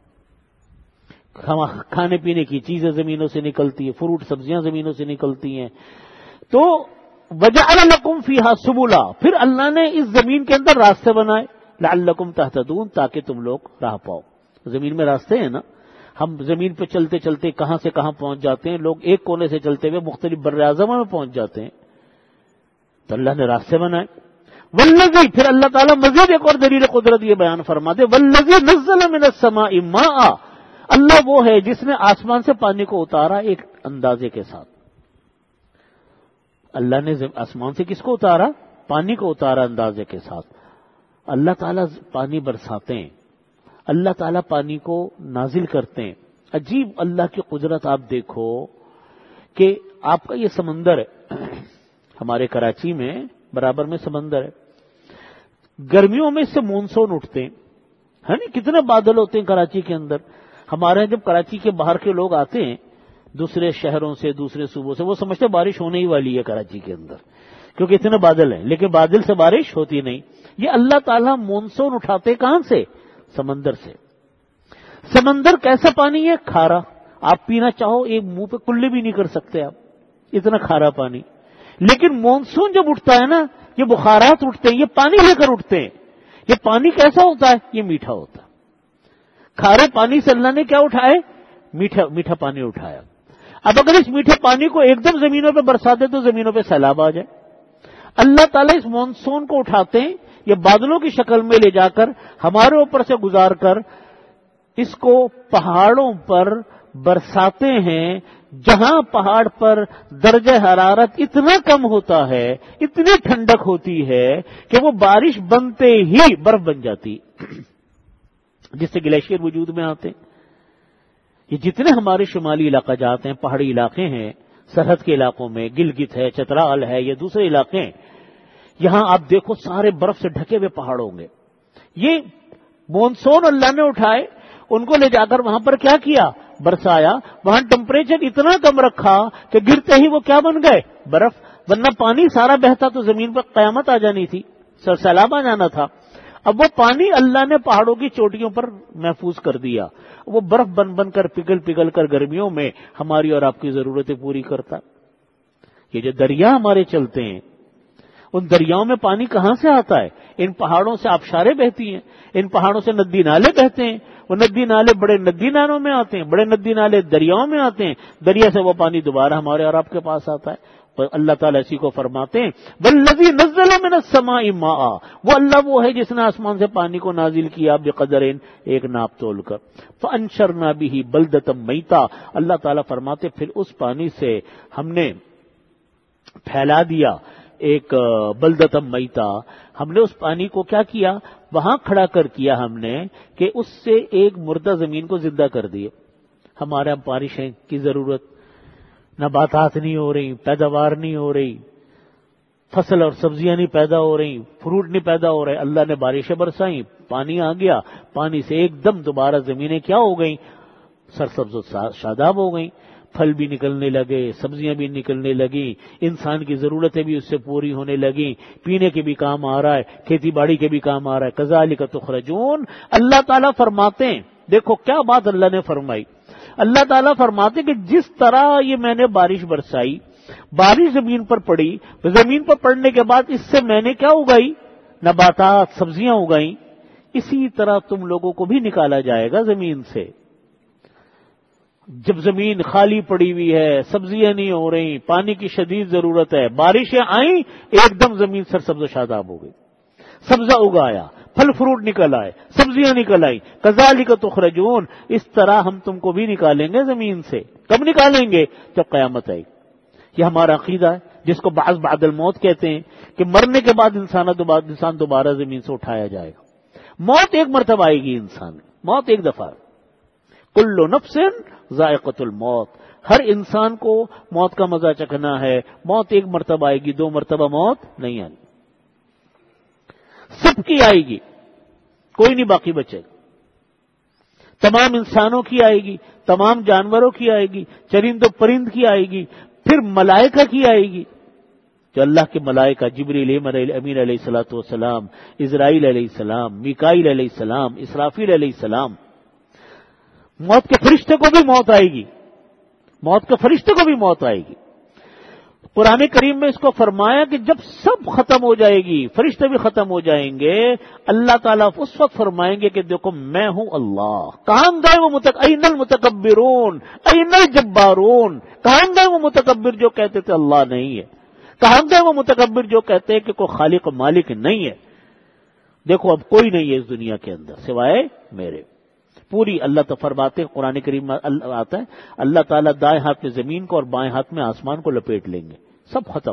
A: کھانے پینے کی چیزیں زمینوں سے نکلتی ہیں، فروٹ سبزیاں زمینوں سے نکلتی ہیں. تو وَجَعَلَ لَكُمْ فِيهَا سُبُلًا، پھر اللہ نے اس زمین کے اندر راستے بنائے، لَعَلَّكُمْ تَهْتَدُونَ، تاکہ تم لوگ راہ پاؤ. زمین میں راستے ہیں نا، ہم زمین پہ چلتے چلتے کہاں سے کہاں پہنچ جاتے ہیں. لوگ ایک کونے سے چلتے ہوئے مختلف بر اعظموں میں پہنچ جاتے ہیں. تو اللہ نے راستے بنائے. والذی، پھر اللہ تعالیٰ مزید ایک اور دلیل قدرت یہ بیان فرما دے، والذی نزل من السماء ماء، اللہ وہ ہے جس نے آسمان سے پانی کو اتارا ایک اندازے کے ساتھ. اللہ نے آسمان سے کس کو اتارا؟ پانی کو اتارا اندازے کے ساتھ. اللہ تعالیٰ پانی برساتے ہیں، اللہ تعالیٰ پانی کو نازل کرتے ہیں. عجیب اللہ کی قدرت آپ دیکھو کہ آپ کا یہ سمندر ہے، ہمارے کراچی میں برابر میں سمندر ہے. گرمیوں میں اس سے مونسون اٹھتے ہیں، ہے نا، کتنے بادل ہوتے ہیں کراچی کے اندر. ہمارے جب کراچی کے باہر کے لوگ آتے ہیں دوسرے شہروں سے، دوسرے صوبوں سے، وہ سمجھتے ہیں بارش ہونے ہی والی ہے کراچی کے اندر، کیونکہ اتنے بادل ہیں. لیکن بادل سے بارش ہوتی نہیں. یہ اللہ تعالیٰ مونسون اٹھاتے کہاں سے؟ سمندر سے. سمندر کیسا پانی ہے؟ کھارا. آپ پینا چاہو ایک منہ پہ کلے بھی نہیں کر سکتے آپ، اتنا کھارا پانی. لیکن مونسون جب اٹھتا ہے نا، یہ بخارات اٹھتے ہیں، یہ پانی لے کر اٹھتے ہیں. یہ پانی کیسا ہوتا ہے؟ یہ میٹھا ہوتا ہے. کھارے پانی سے اللہ نے کیا اٹھائے؟ میٹھا پانی اٹھایا. اب اگر اس میٹھے پانی کو ایک دم زمینوں پہ برسا دے تو زمینوں پہ سیلاب آ جائے. اللہ تعالیٰ اس مونسون کو اٹھاتے ہیں، یہ بادلوں کی شکل میں لے جا کر ہمارے اوپر سے گزار کر اس کو پہاڑوں پر برساتے ہیں، جہاں پہاڑ پر درجہ حرارت اتنا کم ہوتا ہے، اتنی ٹھنڈک ہوتی ہے کہ وہ بارش بنتے ہی برف بن جاتی، جس سے گلیشیئر وجود میں آتے ہیں. یہ جتنے ہمارے شمالی علاقہ جات ہیں، پہاڑی علاقے ہیں، سرحد کے علاقوں میں گلگت ہے، چترال ہے، یہ دوسرے علاقے ہیں، یہاں آپ دیکھو سارے برف سے ڈھکے ہوئے پہاڑ ہوں گے. یہ مونسون اللہ نے اٹھائے، ان کو لے جا کر وہاں پر کیا کیا؟ برسایا. وہاں ٹمپریچر اتنا کم رکھا کہ گرتے ہی وہ کیا بن گئے؟ برف. ورنہ پانی سارا بہتا تو زمین پر قیامت آ جانی تھی، سیلاب آ جانا تھا. اب وہ پانی اللہ نے پہاڑوں کی چوٹیوں پر محفوظ کر دیا، وہ برف بن بن کر پگھل کر گرمیوں میں ہماری اور آپ کی ضرورتیں پوری کرتا. یہ جو دریا ہمارے چلتے ہیں، ان دریاؤں میں پانی کہاں سے آتا ہے؟ ان پہاڑوں سے آبشاریں بہتی ہیں، ان پہاڑوں سے ندی نالے بہتے ہیں. وہ ندی نالے بڑے ندی نالوں میں آتے ہیں، بڑے ندی نالے دریاؤں میں آتے ہیں، دریا سے وہ پانی دوبارہ ہمارے اور آپ کے پاس آتا ہے. اللہ تعالیٰ اسی کو فرماتے ہیں والذی نزل من السماء ماء، وہ اللہ وہ ہے جس نے آسمان سے پانی کو نازل کیا بقدر ایک ناپ تول کر. فانشرنا به بلدۃ میتا، اللہ تعالیٰ فرماتے پھر اس پانی سے ہم نے پھیلا دیا ایک بلدۃ میتا. ہم نے اس پانی کو کیا کیا؟ وہاں کھڑا کر کیا ہم نے کہ اس سے ایک مردہ زمین کو زندہ کر دیے. ہمارے یہاں بارشیں کی ضرورت، نباتات نہیں ہو رہی، پیداوار نہیں ہو رہی، فصل اور سبزیاں نہیں پیدا ہو رہی، فروٹ نہیں پیدا ہو رہے. اللہ نے بارشیں برسائیں، پانی آ گیا، پانی سے ایک دم دوبارہ زمینیں کیا ہو گئیں؟ سرسبز و شاداب ہو گئیں. پھل بھی نکلنے لگے، سبزیاں بھی نکلنے لگیں، انسان کی ضرورتیں بھی اس سے پوری ہونے لگیں، پینے کے بھی کام آ رہا ہے، کھیتی باڑی کے بھی کام آ رہا ہے. کذالک تخرجون، اللہ تعالیٰ فرماتے ہیں، دیکھو کیا بات اللہ نے فرمائی. اللہ تعالیٰ فرماتے کہ جس طرح یہ میں نے بارش برسائی، بارش زمین پر پڑی، زمین پر پڑنے کے بعد اس سے میں نے کیا اگائی؟ نباتات، سبزیاں اگائیں. اسی طرح تم لوگوں کو بھی نکالا جائے گا زمین سے. جب زمین خالی پڑی ہوئی ہے، سبزیاں نہیں ہو رہی، پانی کی شدید ضرورت ہے، بارشیں آئیں، ایک دم زمین سرسبز و شاداب ہو گئی، سبزہ اگایا، پھل فروٹ نکل آئے، سبزیاں نکل آئی. کذالک تخرجون، اس طرح ہم تم کو بھی نکالیں گے زمین سے. کب نکالیں گے؟ جب قیامت آئے. یہ ہمارا عقیدہ ہے جس کو بعض بعد الموت کہتے ہیں، کہ مرنے کے بعد انسان دوبارہ زمین سے اٹھایا جائے گا. موت ایک مرتبہ آئے گی انسان، موت ایک دفعہ. کل نفس ذائقۃ الموت، ہر انسان کو موت کا مزہ چکھنا ہے. موت ایک مرتبہ آئے گی، دو مرتبہ موت نہیں آئے گی. سب کی آئے گی، کوئی نہیں باقی بچے گا. تمام انسانوں کی آئے گی، تمام جانوروں کی آئے گی، چرند و پرند کی آئے گی، پھر ملائکہ کی آئے گی. جو اللہ کے ملائکہ جبریل امین علیہ الصلوۃ والسلام، اسرائیل علیہ السلام، میکائیل علیہ السلام، اسرافیل علیہ السلام، موت کے فرشتے کو بھی موت آئے گی، موت کے فرشتے کو بھی موت آئے گی. قرآن کریم میں اس کو فرمایا کہ جب سب ختم ہو جائے گی، فرشتے بھی ختم ہو جائیں گے، اللہ تعالیٰ اس وقت فرمائیں گے کہ دیکھو میں ہوں اللہ. کہاں گئے وہ این المتکبرون این الجبارون؟ کہاں گئے وہ متکبر جو کہتے تھے اللہ نہیں ہے؟ کہاں گئے وہ متکبر جو کہتے ہیں کہ کوئی خالق و مالک نہیں ہے؟ دیکھو اب کوئی نہیں ہے اس دنیا کے اندر سوائے میرے. پوری اللہ تو فرماتے قرآن کریم میں آتا ہے اللہ تعالیٰ دائیں ہاتھ میں زمین کو اور بائیں ہاتھ میں آسمان کو لپیٹ لیں گے، سب ختم.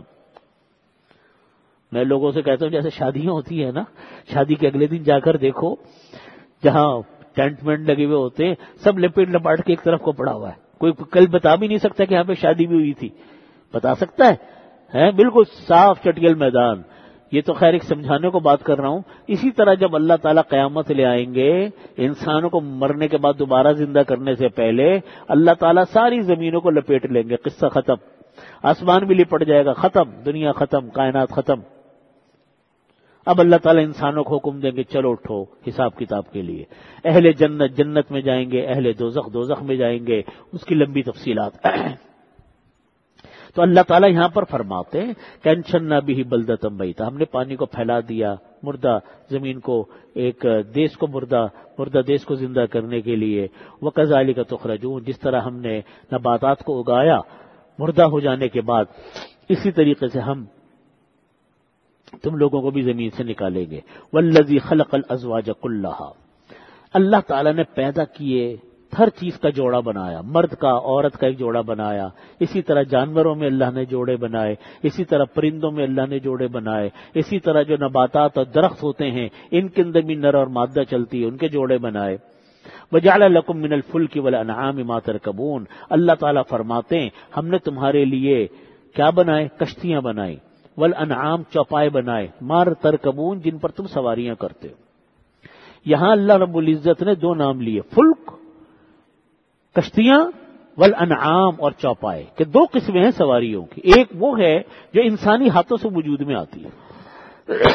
A: میں لوگوں سے کہتا ہوں جیسے شادیاں ہوتی ہیں نا، شادی کے اگلے دن جا کر دیکھو جہاں ٹینٹ وینٹ لگے ہوئے ہوتے ہیں سب لپیٹ لپاٹ کے ایک طرف کو پڑا ہوا ہے. کوئی کل بتا بھی نہیں سکتا کہ یہاں پہ شادی بھی ہوئی تھی، بتا سکتا ہے؟ بالکل صاف چٹیل میدان. یہ تو خیر ایک سمجھانے کو بات کر رہا ہوں. اسی طرح جب اللہ تعالیٰ قیامت لے آئیں گے، انسانوں کو مرنے کے بعد دوبارہ زندہ کرنے سے پہلے اللہ تعالیٰ ساری زمینوں کو لپیٹ لیں گے، قصہ ختم. آسمان بھی لپٹ جائے گا، ختم، دنیا ختم، کائنات ختم. اب اللہ تعالیٰ انسانوں کو حکم دیں گے چلو اٹھو حساب کتاب کے لیے. اہل جنت جنت میں جائیں گے، اہل دوزخ دوزخ میں جائیں گے، اس کی لمبی تفصیلات. تو اللہ تعالیٰ یہاں پر فرماتے ہیں کہ انشأنا بہ بلدۃ میتا، ہم نے پانی کو پھیلا دیا، مردہ زمین کو، ایک دیش کو مردہ دیش کو زندہ کرنے کے لیے. وکذالک تخرجون، جس طرح ہم نے نباتات کو اگایا مردہ ہو جانے کے بعد، اسی طریقے سے ہم تم لوگوں کو بھی زمین سے نکالیں گے. والذی خلق الازواج کلھا، اللہ تعالیٰ نے پیدا کیے ہر چیز کا جوڑا بنایا، مرد کا عورت کا ایک جوڑا بنایا. اسی طرح جانوروں میں اللہ نے جوڑے بنائے، اسی طرح پرندوں میں اللہ نے جوڑے بنائے، اسی طرح جو نباتات اور درخت ہوتے ہیں ان کے اندر بھی نر اور مادہ چلتی ہے، ان کے جوڑے بنائے. وجعل لکم من الفلک والانعام ما ترکبون، اللہ تعالیٰ فرماتے ہیں ہم نے تمہارے لیے کیا بنائے؟ کشتیاں بنائیں. والانعام، چوپائے بنائے. ما ترکبون، جن پر تم سواریاں کرتے ہو. یہاں اللہ رب العزت نے دو نام لیے، فلک کشتیاں، والانعام اور چوپائے، کہ دو قسمیں ہیں سواریوں کی. ایک وہ ہے جو انسانی ہاتھوں سے وجود میں آتی ہے،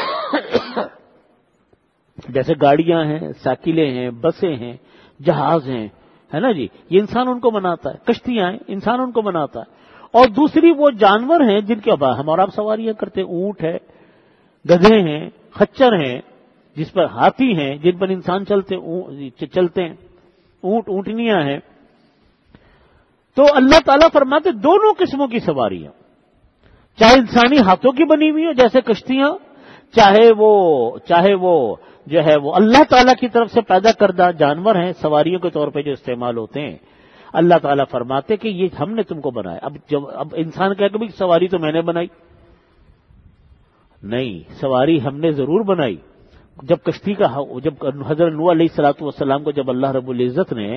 A: جیسے گاڑیاں ہیں، سائیکلیں ہیں، بسیں ہیں، جہاز ہیں، ہے نا جی، یہ انسان ان کو بناتا ہے. کشتیاں ہیں، انسان ان کو بناتا ہے. اور دوسری وہ جانور ہیں جن کے ہم اور آپ سواریاں کرتے ہیں. اونٹ ہے، گدھے ہیں، خچر ہیں، جس پر ہاتھی ہیں، جن پر انسان چلتے ہیں، اونٹ اونٹنیاں ہیں. تو اللہ تعالیٰ فرماتے دونوں قسموں کی سواریاں، چاہے انسانی ہاتھوں کی بنی ہوئی ہو جیسے کشتیاں، چاہے وہ جو ہے وہ اللہ تعالیٰ کی طرف سے پیدا کردہ جانور ہیں سواریوں کے طور پہ جو استعمال ہوتے ہیں. اللہ تعالیٰ فرماتے کہ یہ ہم نے تم کو بنایا. اب انسان کہے کہ سواری تو میں نے بنائی، نہیں، سواری ہم نے ضرور بنائی. جب حضرت نوح علیہ الصلوۃ والسلام کو جب اللہ رب العزت نے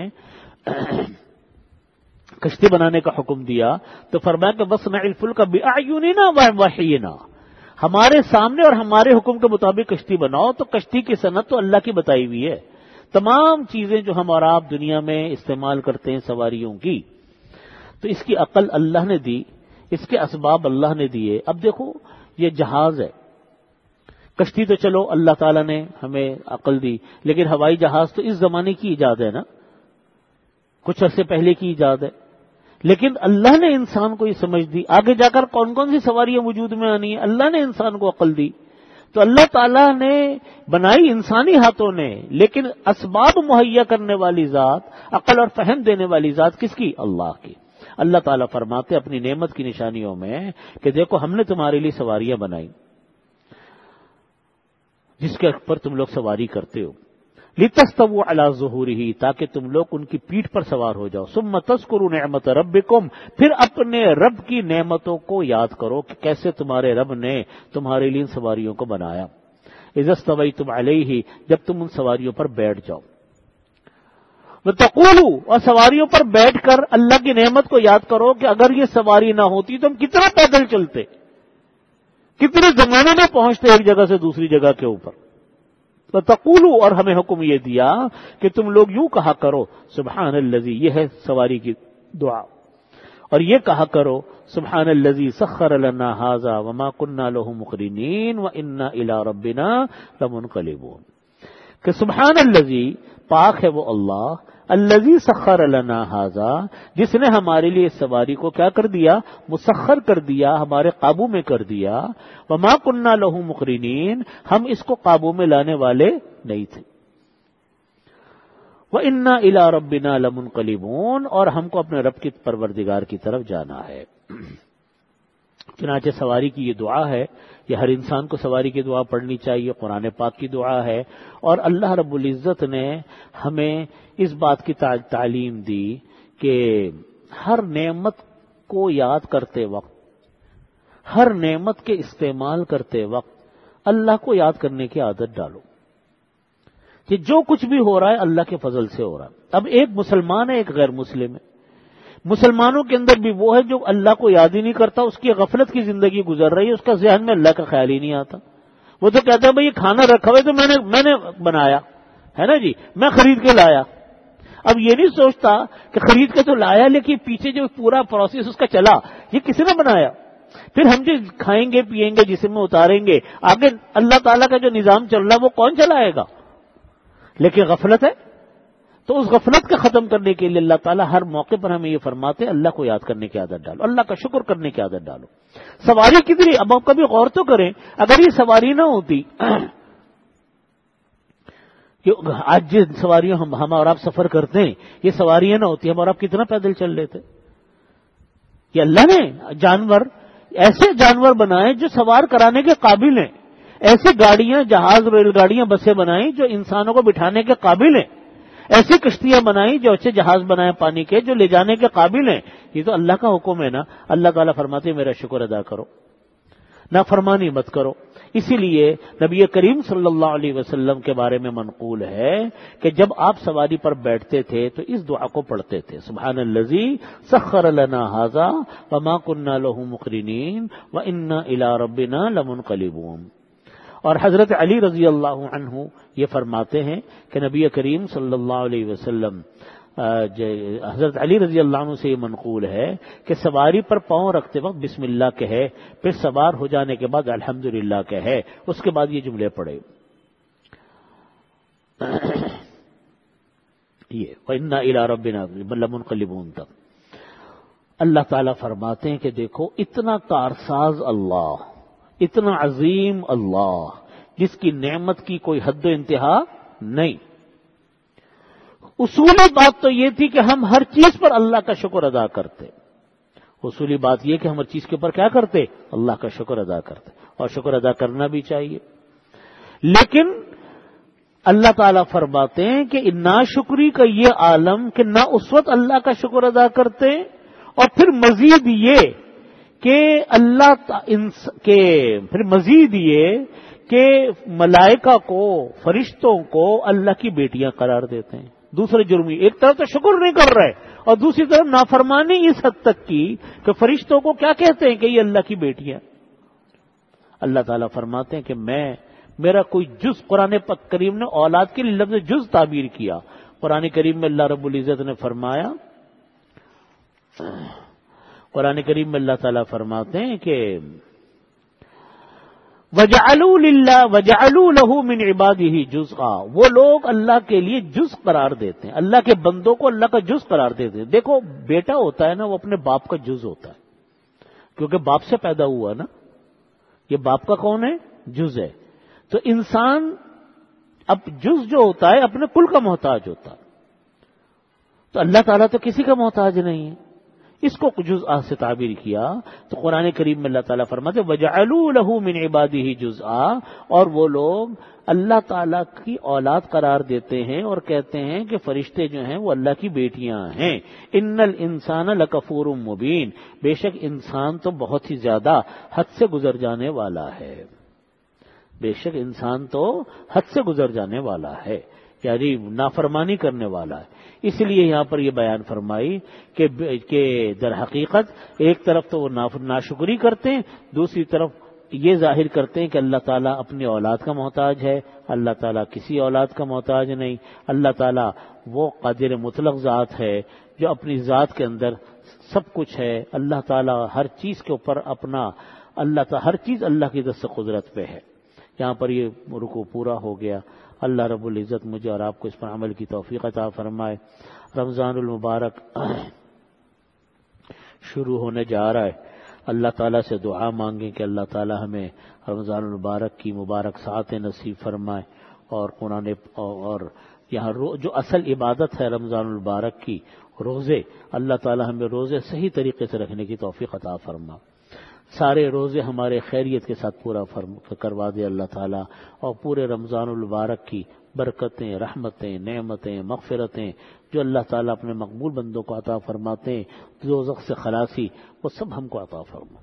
A: کشتی بنانے کا حکم دیا تو فرمایا کہ وَاصْنَعِ الْفُلْكَ بِأَعْيُنِنَا وَوَحْيِنَا، ہمارے سامنے اور ہمارے حکم کے مطابق کشتی بناؤ. تو کشتی کی صنعت تو اللہ کی بتائی ہوئی ہے. تمام چیزیں جو ہم اور آپ دنیا میں استعمال کرتے ہیں سواریوں کی، تو اس کی عقل اللہ نے دی، اس کے اسباب اللہ نے دیے. اب دیکھو یہ جہاز ہے، کشتی تو چلو اللہ تعالیٰ نے ہمیں عقل دی، لیکن ہوائی جہاز تو اس زمانے کی ایجاد ہے نا، کچھ عرصے پہلے کی ایجاد ہے. لیکن اللہ نے انسان کو یہ سمجھ دی. آگے جا کر کون کون سی سواریاں وجود میں آنی ہیں، اللہ نے انسان کو عقل دی. تو اللہ تعالیٰ نے بنائی انسانی ہاتھوں نے، لیکن اسباب مہیا کرنے والی ذات، عقل اور فہم دینے والی ذات کس کی؟ اللہ کی. اللہ تعالیٰ فرماتے اپنی نعمت کی نشانیوں میں کہ دیکھو ہم نے تمہارے لیے سواریاں بنائی جس کے پر تم لوگ سواری کرتے ہو. لِتَسْتَوُوا عَلَىٰ ظُهُورِهِ، تاکہ تم لوگ ان کی پیٹھ پر سوار ہو جاؤ. ثُمَّ تَذْكُرُوا نِعْمَةَ رَبِّكُمْ، پھر اپنے رب کی نعمتوں کو یاد کرو کہ کیسے تمہارے رب نے تمہارے لیے ان سواریوں کو بنایا. اِذَا اسْتَوَيْتُمْ عَلَيْهِ، جب تم ان سواریوں پر بیٹھ جاؤ. وَتَقُولُوا، اور سواریوں پر بیٹھ کر اللہ کی نعمت کو یاد کرو کہ اگر یہ سواری نہ ہوتی تو ہم کتنا پیدل چلتے، کتنے زمانے میں پہنچتے ایک جگہ سے دوسری جگہ کے اوپر. وَتَقُولُوا، اور ہمیں حکم یہ دیا کہ تم لوگ یوں کہا کرو سبحان الذی، یہ ہے سواری کی دعا، اور یہ کہا کرو سبحان الذی سخر لنا ھذا وما كنا له مقرنین وإنا إلی ربنا لمنقلبون، کہ سبحان الذی، پاک ہے وہ اللہ، الذی سخر لنا ھذا، جس نے ہمارے لیے اس سواری کو کیا کر دیا، مسخر کر دیا، ہمارے قابو میں کر دیا، وما كنا له مقرنین، ہم اس کو قابو میں لانے والے نہیں تھے، وَإِنَّا إِلَىٰ رَبِّنَا لَمُنْقَلِبُونَ، اور ہم کو اپنے رب کی پروردگار کی طرف جانا ہے۔ چنانچہ سواری کی یہ دعا ہے، یہ ہر انسان کو سواری کی دعا پڑھنی چاہیے، قرآن پاک کی دعا ہے، اور اللہ رب العزت نے ہمیں اس بات کی تعلیم دی کہ ہر نعمت کو یاد کرتے وقت، ہر نعمت کے استعمال کرتے وقت اللہ کو یاد کرنے کی عادت ڈالو کہ جو کچھ بھی ہو رہا ہے اللہ کے فضل سے ہو رہا ہے۔ اب ایک مسلمان ہے، ایک غیر مسلم ہے، مسلمانوں کے اندر بھی وہ ہے جو اللہ کو یاد ہی نہیں کرتا، اس کی غفلت کی زندگی گزر رہی ہے، اس کا ذہن میں اللہ کا خیال ہی نہیں آتا، وہ تو کہتا ہے بھائی یہ کھانا رکھا ہوا ہے تو میں نے بنایا ہے نا جی، میں خرید کے لایا۔ اب یہ نہیں سوچتا کہ خرید کے تو لایا، لیکن پیچھے جو پورا پروسیس اس کا چلا یہ کسی نے بنایا، پھر ہم جو کھائیں گے پیئیں گے جسم میں اتاریں گے، آگے اللہ تعالیٰ کا جو نظام چل رہا ہے وہ کون چلائے گا؟ لیکن غفلت ہے، تو اس غفلت کا ختم کرنے کے لیے اللہ تعالیٰ ہر موقع پر ہمیں یہ فرماتے ہیں اللہ کو یاد کرنے کی عادت ڈالو، اللہ کا شکر کرنے کی عادت ڈالو۔ سواری کتنی، اب آپ کبھی غور تو کریں، اگر یہ سواری نہ ہوتی، آج جن سواریوں ہم اور آپ سفر کرتے ہیں یہ سواریاں نہ ہوتی، ہم اور آپ کتنا پیدل چل لیتے۔ یہ اللہ نے جانور، ایسے جانور بنائے جو سوار کرانے کے قابل ہیں، ایسی گاڑیاں، جہاز، ریل گاڑیاں، بسیں بنائیں جو انسانوں کو بٹھانے کے قابل ہیں، ایسی کشتیاں بنائیں جو اچھے جہاز بنائیں پانی کے جو لے جانے کے قابل ہیں۔ یہ تو اللہ کا حکم ہے نا، اللہ تعالیٰ فرماتے ہیں میرا شکر ادا کرو، نافرمانی مت کرو۔ اسی لیے نبی کریم صلی اللہ علیہ وسلم کے بارے میں منقول ہے کہ جب آپ سواری پر بیٹھتے تھے تو اس دعا کو پڑھتے تھے، سبحان الذی سخر لنا ھذا وما كنا له مقرنین وانا الی ربنا لمنقلبون۔ اور حضرت علی رضی اللہ عنہ یہ فرماتے ہیں کہ نبی کریم صلی اللہ علیہ وسلم، حضرت علی رضی اللہ عنہ سے یہ منقول ہے کہ سواری پر پاؤں رکھتے وقت بسم اللہ کہے، پھر سوار ہو جانے کے بعد الحمدللہ کہے، اس کے بعد یہ جملے پڑھے، یہ وَإِنَّا إِلَىٰ رَبِّنَا لَمُنْقَلِبُونَ تک۔ اللہ تعالیٰ فرماتے ہیں کہ دیکھو اتنا کارساز اللہ، اتنا عظیم اللہ جس کی نعمت کی کوئی حد و انتہا نہیں۔ اصولی بات تو یہ تھی کہ ہم ہر چیز پر اللہ کا شکر ادا کرتے، اصولی بات یہ کہ ہم ہر چیز کے اوپر کیا کرتے، اللہ کا شکر ادا کرتے، اور شکر ادا کرنا بھی چاہیے۔ لیکن اللہ تعالیٰ فرماتے ہیں کہ ناشکری کا یہ عالم کہ نہ اس وقت اللہ کا شکر ادا کرتے، اور پھر مزید یہ کہ پھر مزید یہ کہ ملائکہ کو، فرشتوں کو اللہ کی بیٹیاں قرار دیتے ہیں۔ دوسرے جرمی، ایک طرف تو شکر نہیں کر رہے اور دوسری طرف نافرمانی اس حد تک کی کہ فرشتوں کو کیا کہتے ہیں کہ یہ اللہ کی بیٹیاں۔ اللہ تعالیٰ فرماتے ہیں کہ میرا کوئی جز، قرآن پاک کریم نے اولاد کے لیے لفظ جز تعبیر کیا۔ قرآن کریم میں اللہ رب العزت نے فرمایا، قرآن کریم میں اللہ تعالیٰ فرماتے ہیں کہ وَجَعَلُوا لَهُ مِنْ عِبَادِهِ جُزْءًا، وہ لوگ اللہ کے لیے جز قرار دیتے ہیں، اللہ کے بندوں کو اللہ کا جز قرار دیتے ہیں۔ دیکھو بیٹا ہوتا ہے نا، وہ اپنے باپ کا جز ہوتا ہے، کیونکہ باپ سے پیدا ہوا نا، یہ باپ کا کون ہے، جز ہے۔ تو انسان اب جز جو ہوتا ہے اپنے کل کا محتاج ہوتا ہے، تو اللہ تعالیٰ تو کسی کا محتاج نہیں ہے، اس کو جزء سے تعبیر کیا۔ تو قرآن کریم میں اللہ تعالیٰ فرماتے وَجَعَلُوا لَهُ مِنْ عِبَادِهِ جُزْءًا، اور وہ لوگ اللہ تعالیٰ کی اولاد قرار دیتے ہیں اور کہتے ہیں کہ فرشتے جو ہیں وہ اللہ کی بیٹیاں ہیں۔ إِنَّ الْإِنسَانَ لَكَفُورٌ مُبِينٌ، بے شک انسان تو بہت ہی زیادہ حد سے گزر جانے والا ہے، بے شک انسان تو حد سے گزر جانے والا ہے، یعنی نافرمانی کرنے والا ہے۔ اس لیے یہاں پر یہ بیان فرمائی کہ در حقیقت ایک طرف تو وہ ناشکری کرتے ہیں، دوسری طرف یہ ظاہر کرتے ہیں کہ اللہ تعالیٰ اپنی اولاد کا محتاج ہے. اللہ تعالیٰ کسی اولاد کا محتاج نہیں. اللہ تعالیٰ وہ قادر مطلق ذات ہے جو اپنی ذات کے اندر سب کچھ ہے. اللہ تعالیٰ ہر چیز کے اوپر اپنا ہر چیز اللہ کی دست قدرت پہ ہے. یہاں پر یہ رکوع پورا ہو گیا. اللہ رب العزت مجھے اور آپ کو اس پر عمل کی توفیق عطا فرمائے. رمضان المبارک شروع ہونے جا رہا ہے. اللہ تعالیٰ سے دعا مانگیں کہ اللہ تعالیٰ ہمیں رمضان المبارک کی مبارک ساعتیں نصیب فرمائے. اور قرآن اور یہاں جو اصل عبادت ہے رمضان المبارک کی روزے، اللہ تعالیٰ ہمیں روزے صحیح طریقے سے رکھنے کی توفیق عطا فرما. سارے روزے ہمارے خیریت کے ساتھ پورا کروا دے اللہ تعالیٰ. اور پورے رمضان المبارک کی برکتیں، رحمتیں، نعمتیں، مغفرتیں جو اللہ تعالیٰ اپنے مقبول بندوں کو عطا فرماتے ہیں، دوزخ سے خلاصی، وہ سب ہم کو عطا فرما.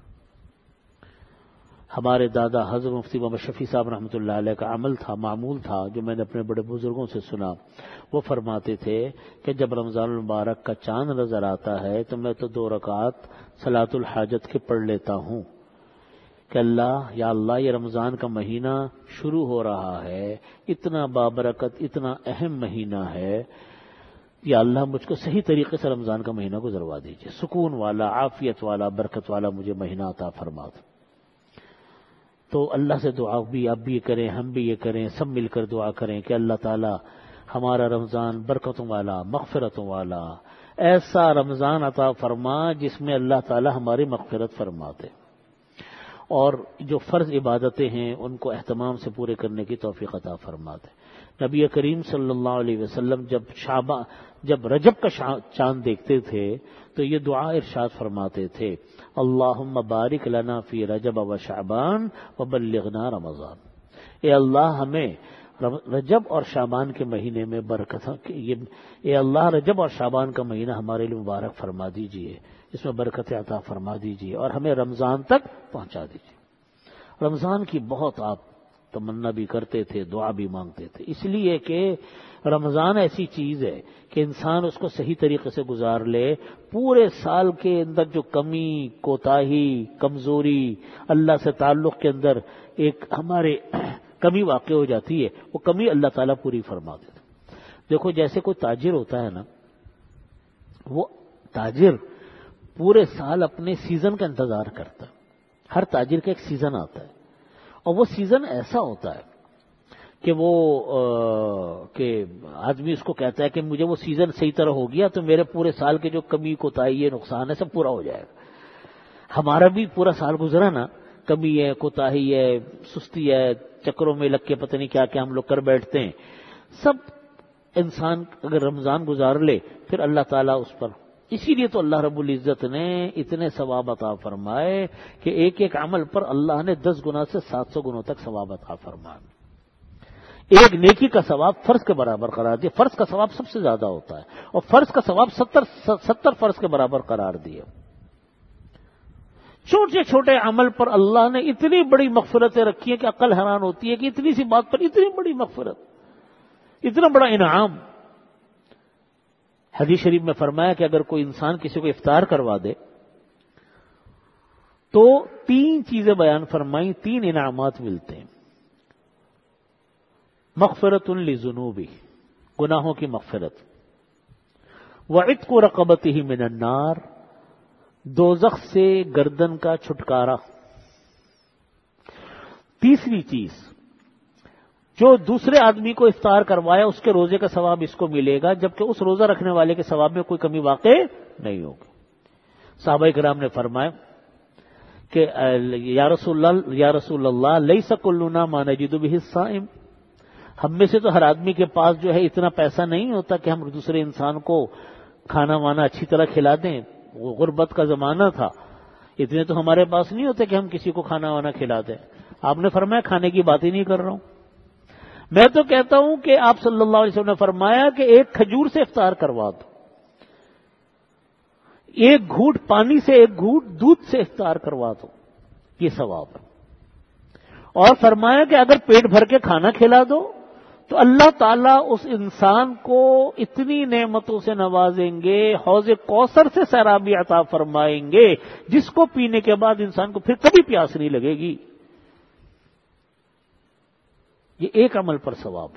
A: ہمارے دادا حضرت مفتی محمد شفیع صاحب رحمۃ اللہ علیہ کا عمل تھا، معمول تھا، جو میں نے اپنے بڑے بزرگوں سے سنا. وہ فرماتے تھے کہ جب رمضان المبارک کا چاند نظر آتا ہے تو میں تو 2 رکعت صلاۃ الحاجت کے پڑھ لیتا ہوں کہ اللہ، یا اللہ، یہ رمضان کا مہینہ شروع ہو رہا ہے، اتنا بابرکت، اتنا اہم مہینہ ہے، یا اللہ مجھ کو صحیح طریقے سے رمضان کا مہینہ گزروا دیجیے، سکون والا، عافیت والا، برکت والا مجھے مہینہ عطا فرما دو. تو اللہ سے دعا بھی آپ بھی یہ کریں، ہم بھی یہ کریں، سب مل کر دعا کریں کہ اللہ تعالی ہمارا رمضان برکتوں والا، مغفرتوں والا، ایسا رمضان عطا فرما جس میں اللہ تعالی ہماری مغفرت فرماتے، اور جو فرض عبادتیں ہیں ان کو اہتمام سے پورے کرنے کی توفیق عطا فرماتے. نبی کریم صلی اللہ علیہ وسلم جب رجب کا چاند دیکھتے تھے تو یہ دعا ارشاد فرماتے تھے، اللہم بارک لنا فی رجب و شعبان وبلغنا رمضان. اے اللہ ہمیں رجب اور شعبان کے مہینے میں برکت، اے اللہ رجب اور شعبان کا مہینہ ہمارے لیے مبارک فرما دیجئے، اس میں برکت عطا فرما دیجئے اور ہمیں رمضان تک پہنچا دیجئے. رمضان کی بہت آپ تمنا بھی کرتے تھے، دعا بھی مانگتے تھے، اس لیے کہ رمضان ایسی چیز ہے کہ انسان اس کو صحیح طریقے سے گزار لے. پورے سال کے اندر جو کمی، کوتاہی، کمزوری، اللہ سے تعلق کے اندر ایک ہمارے کمی واقع ہو جاتی ہے، وہ کمی اللہ تعالیٰ پوری فرما دیتا. دیکھو جیسے کوئی تاجر ہوتا ہے نا، وہ تاجر پورے سال اپنے سیزن کا انتظار کرتا ہے. ہر تاجر کا ایک سیزن آتا ہے، اور وہ سیزن ایسا ہوتا ہے کہ کہ آدمی اس کو کہتا ہے کہ مجھے وہ سیزن صحیح طرح ہو گیا تو میرے پورے سال کے جو کمی، کوتاہی ہے، نقصان ہے، سب پورا ہو جائے گا. ہمارا بھی پورا سال گزرا نا، کمی ہے، کوتاہی ہے، سستی ہے، چکروں میں لگ کے پتہ نہیں کیا کیا ہم لوگ کر بیٹھتے ہیں. سب انسان اگر رمضان گزار لے پھر اللہ تعالیٰ اس پر، اسی لیے تو اللہ رب العزت نے اتنے ثواب عطا فرمائے کہ ایک ایک عمل پر اللہ نے 10 گنا سے 700 گنوں تک ثواب عطا فرمائے. ایک نیکی کا ثواب فرض کے برابر قرار دیا. فرض کا ثواب سب سے زیادہ ہوتا ہے، اور فرض کا ثواب 70 فرض کے برابر قرار دیا. چھوٹے چھوٹے عمل پر اللہ نے اتنی بڑی مغفرتیں رکھی ہیں کہ عقل حیران ہوتی ہے کہ اتنی سی بات پر اتنی بڑی مغفرت، اتنا بڑا انعام. حدیث شریف میں فرمایا کہ اگر کوئی انسان کسی کو افطار کروا دے تو 3 چیزیں بیان فرمائیں، 3 انعامات ملتے ہیں. مغفرت لذنوبی، گناہوں کی مغفرت، وعتق رقبتہ من النار، دوزخ سے گردن کا چھٹکارا. تیسری چیز، جو دوسرے آدمی کو افطار کروایا اس کے روزے کا ثواب اس کو ملے گا، جبکہ اس روزہ رکھنے والے کے ثواب میں کوئی کمی واقع نہیں ہوگی. صحابہ کرام نے فرمایا کہ یا رسول اللہ لیس کلنا ما نجد بہ الصائم، ہم میں سے تو ہر آدمی کے پاس جو ہے اتنا پیسہ نہیں ہوتا کہ ہم دوسرے انسان کو کھانا وانا اچھی طرح کھلا دیں. وہ غربت کا زمانہ تھا، اتنے تو ہمارے پاس نہیں ہوتے کہ ہم کسی کو کھانا وانا کھلا دیں. آپ نے فرمایا کھانے کی بات ہی نہیں کر رہا ہوں، میں تو کہتا ہوں کہ آپ صلی اللہ علیہ وسلم نے فرمایا کہ ایک کھجور سے افطار کروا دو، ایک گھونٹ پانی سے، ایک گھونٹ دودھ سے افطار کروا دو، یہ ثواب ہے. اور فرمایا کہ اگر پیٹ بھر کے کھانا کھلا دو تو اللہ تعالیٰ اس انسان کو اتنی نعمتوں سے نوازیں گے، حوض کوثر سے سیرابی عطا فرمائیں گے جس کو پینے کے بعد انسان کو پھر کبھی پیاس نہیں لگے گی. یہ ایک عمل پر ثواب.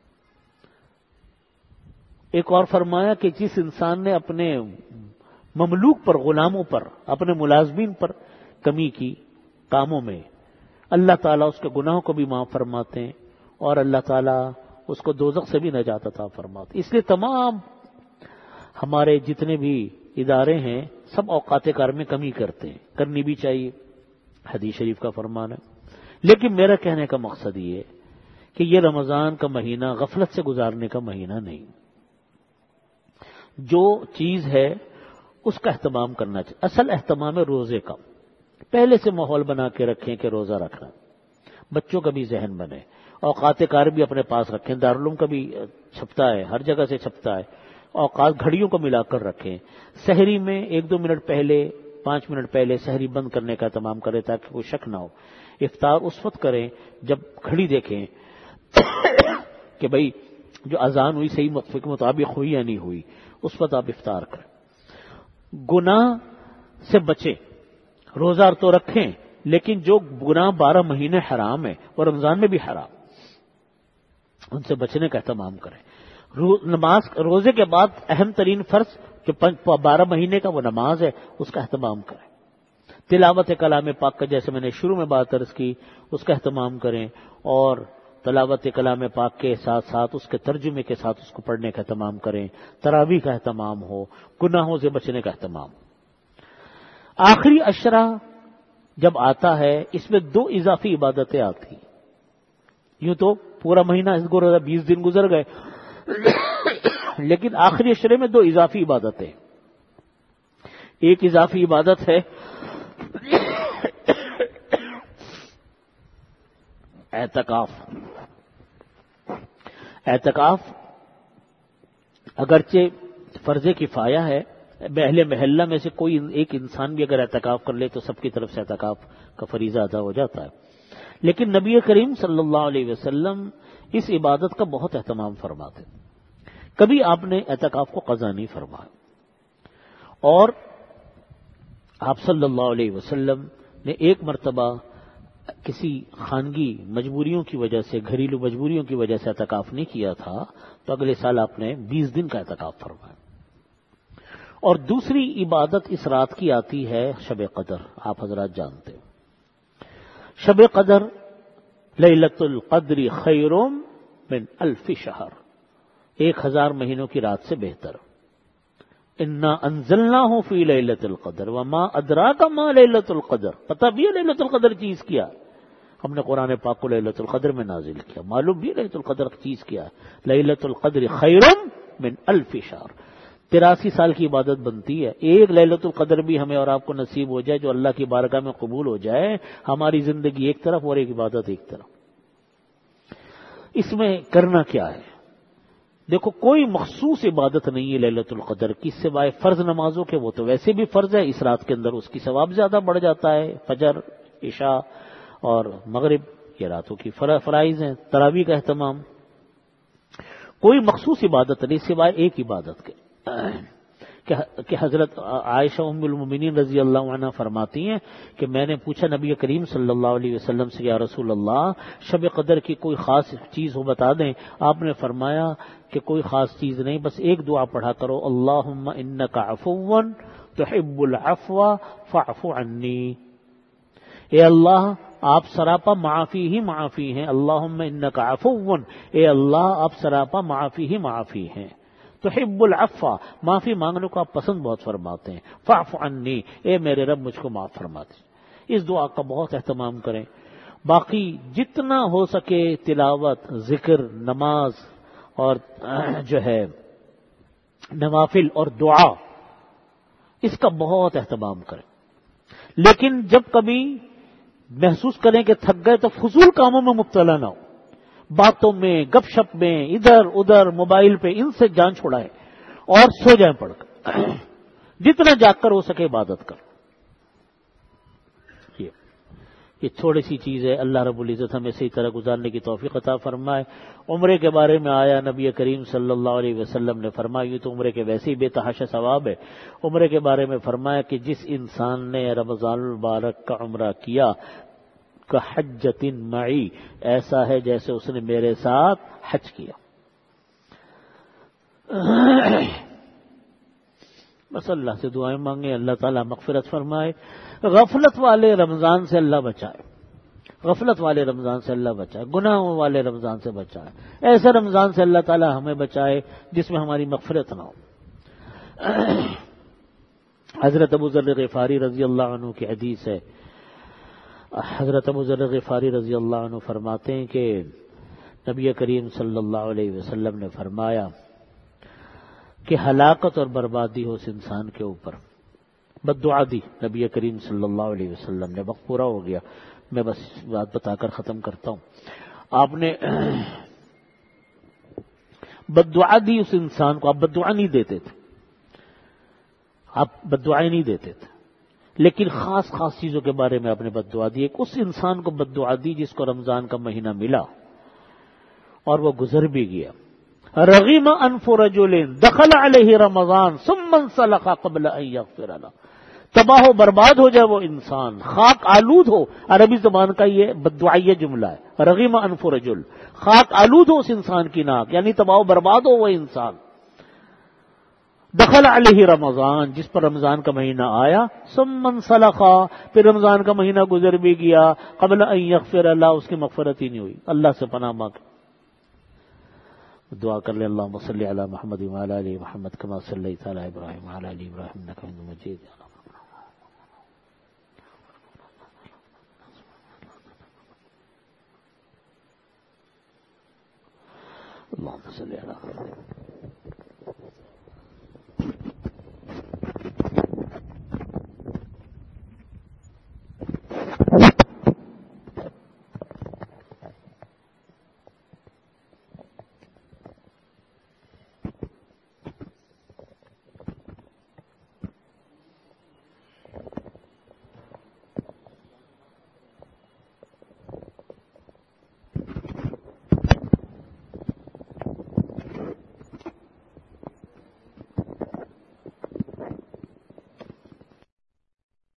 A: ایک اور فرمایا کہ جس انسان نے اپنے مملوک پر، غلاموں پر، اپنے ملازمین پر کمی کی کاموں میں، اللہ تعالیٰ اس کے گناہوں کو بھی معاف فرماتے ہیں اور اللہ تعالیٰ اس کو دوزخ سے بھی نجات عطا فرماتے. اس لیے تمام ہمارے جتنے بھی ادارے ہیں سب اوقات کار میں کمی کرتے ہیں، کرنی بھی چاہیے، حدیث شریف کا فرمان ہے. لیکن میرا کہنے کا مقصد یہ ہے کہ یہ رمضان کا مہینہ غفلت سے گزارنے کا مہینہ نہیں. جو چیز ہے اس کا اہتمام کرنا چاہیے. اصل اہتمام ہے روزے کا. پہلے سے ماحول بنا کے رکھیں کہ روزہ رکھنا، بچوں کا بھی ذہن بنے، اوقات کار بھی اپنے پاس رکھیں. دارالعلوم کا بھی چھپتا ہے، ہر جگہ سے چھپتا ہے. اوقات گھڑیوں کو ملا کر رکھیں. سحری میں 1-2 منٹ پہلے، 5 منٹ پہلے سحری بند کرنے کا اہتمام کریں تاکہ کوئی شک نہ ہو. افطار اس وقت کریں جب گھڑی دیکھیں کہ بھئی جو اذان ہوئی صحیح وقت کے مطابق ہوئی یا نہیں ہوئی، اس وقت آپ افطار کریں. گناہ سے بچیں. روزہ تو رکھیں لیکن جو گناہ 12 مہینے حرام ہے وہ رمضان میں بھی حرام، ان سے بچنے کا اہتمام کریں. نماز روزے کے بعد اہم ترین فرض جو 12 مہینے کا وہ نماز ہے، اس کا اہتمام کریں. تلاوت کلام پاک کا جیسے میں نے شروع میں بات عرض کی اس کا اہتمام کریں، اور تلاوت کلام پاک کے ساتھ ساتھ اس کے ترجمے کے ساتھ اس کو پڑھنے کا اہتمام کریں. تراویح کا اہتمام ہو، گناہوں سے بچنے کا اہتمام. آخری عشرہ جب آتا ہے اس میں 2 اضافی عبادتیں آتی ہیں. یوں تو پورا مہینہ اس کو 20 دن گزر گئے، لیکن آخری عشرے میں 2 اضافی عبادتیں. ایک اضافی عبادت ہے اعتکاف. اعتکاف اگرچہ فرض کفایہ ہے، اہل محلہ میں سے کوئی ایک انسان بھی اگر اعتکاف کر لے تو سب کی طرف سے اعتکاف کا فریضہ ادا ہو جاتا ہے. لیکن نبی کریم صلی اللہ علیہ وسلم اس عبادت کا بہت اہتمام فرماتے. کبھی آپ نے اعتکاف کو قضا نہیں فرمایا، اور آپ صلی اللہ علیہ وسلم نے ایک مرتبہ کسی خانگی مجبوریوں کی وجہ سے، گھریلو مجبوریوں کی وجہ سے اعتکاف نہیں کیا تھا، تو اگلے سال آپ نے 20 دن کا اعتکاف فرمایا. اور دوسری عبادت اس رات کی آتی ہے شب قدر. آپ حضرات جانتے ہیں شب قدر لیلۃ القدر خیر من 1000 شہر، 1000 مہینوں کی رات سے بہتر. انا انزلناہ فی لیلۃ القدر وما ادراک ما لیلۃ القدر. پتہ بھی ہے لیلۃ القدر چیز کیا؟ ہم نے قرآن پاک کو لیلۃ القدر میں نازل کیا. معلوم بھی لیلۃ القدر چیز کیا ہے. لیلۃ القدر خیر من 1000 شہر. 83 سال کی عبادت بنتی ہے. ایک لیلۃ القدر بھی ہمیں اور آپ کو نصیب ہو جائے جو اللہ کی بارگاہ میں قبول ہو جائے، ہماری زندگی ایک طرف اور ایک عبادت ایک طرف. اس میں کرنا کیا ہے؟ دیکھو کوئی مخصوص عبادت نہیں ہے لیلۃ القدر کی سوائے فرض نمازوں کے. وہ تو ویسے بھی فرض ہے، اس رات کے اندر اس کی ثواب زیادہ بڑھ جاتا ہے. فجر، عشاء اور مغرب یہ راتوں کی فرائض ہیں. تراویح کا اہتمام. کوئی مخصوص عبادت نہیں سوائے ایک عبادت کے کہ حضرت عائشہ ام المومنین رضی اللہ عنہ فرماتی ہیں کہ میں نے پوچھا نبی کریم صلی اللہ علیہ وسلم سے، یا رسول اللہ شب قدر کی کوئی خاص چیز ہو بتا دیں. آپ نے فرمایا کہ کوئی خاص چیز نہیں، بس ایک دعا پڑھا کرو، اللہم انک عفو تحب العفو فاعف عنی. اے اللہ آپ سراپا معافی ہی معافی ہیں. اللہم انک عفو، اے اللہ آپ سراپا معافی ہی معافی ہیں. تحب العفو، معافی مانگنے کو آپ پسند بہت فرماتے ہیں. فاعف عنی، اے میرے رب مجھ کو معاف فرماتے. اس دعا کا بہت اہتمام کریں. باقی جتنا ہو سکے تلاوت، ذکر، نماز اور جو ہے نوافل اور دعا، اس کا بہت اہتمام کریں. لیکن جب کبھی محسوس کریں کہ تھک گئے تو فضول کاموں میں مبتلا نہ ہو. باتوں میں، گپ شپ میں، ادھر ادھر موبائل پہ، ان سے جان چھڑائیں اور سو جائیں پڑھ کر. جتنا جاگ کر ہو سکے عبادت کر. یہ تھوڑی سی چیز ہے. اللہ رب العزت ہمیں صحیح طرح گزارنے کی توفیق عطا فرمائے. عمرے کے بارے میں آیا نبی کریم صلی اللہ علیہ وسلم نے فرمایا، یہ تو عمرے کے ویسے ہی بے تحاشا ثواب ہے. عمرے کے بارے میں فرمایا کہ جس انسان نے رمضان المبارک کا عمرہ کیا کحجۃ معی، ایسا ہے جیسے اس نے میرے ساتھ حج کیا۔ بس اللہ سے دعائیں مانگیں، اللہ تعالیٰ مغفرت فرمائے۔ غفلت والے رمضان سے اللہ بچائے، غفلت والے رمضان سے اللہ بچائے، گناہوں والے رمضان سے بچائے، ایسے رمضان سے اللہ تعالیٰ ہمیں بچائے جس میں ہماری مغفرت نہ ہو۔ حضرت ابو ذر غفاری رضی اللہ عنہ کی حدیث ہے، حضرت ابو ذر غفاری رضی اللہ عنہ فرماتے ہیں کہ نبی کریم صلی اللہ علیہ وسلم نے فرمایا کہ ہلاکت اور بربادی ہو اس انسان کے اوپر، بد دعا دی نبی کریم صلی اللہ علیہ وسلم نے۔ وقت پورا ہو گیا، میں بس بات بتا کر ختم کرتا ہوں۔ آپ نے بد دعا دی اس انسان کو، آپ بد دعا نہیں دیتے تھے، آپ بد دعائیں نہیں دیتے تھے، لیکن خاص خاص چیزوں کے بارے میں آپ نے بد دعا دی۔ ایک اس انسان کو بد دعا دی جس کو رمضان کا مہینہ ملا اور وہ گزر بھی گیا۔ رغم انف رجل دخل علیہ رمضان ثم انسلخ قبل ان یغفر له، تباہ و برباد ہو جائے وہ انسان، خاک آلود ہو، عربی زبان کا یہ بددعائیہ جملہ ہے، رغم انف رجل، خاک آلود ہو اس انسان کی ناک، یعنی تباہ و برباد ہو وہ انسان۔ دخل علیہ رمضان، جس پر رمضان کا مہینہ آیا، ثم انسلخ، پھر رمضان کا مہینہ گزر بھی گیا، قبل ان یغفر له، اس کی مغفرت ہی نہیں ہوئی۔ اللہ سے پناہ مانگ، دعا کر لیں، اللہم صلی علی محمد وعلی آل محمد کما صلیت علی ابراہیم وعلی آل ابراہیم انک حمید مجید۔ اللہم صلی علی محمد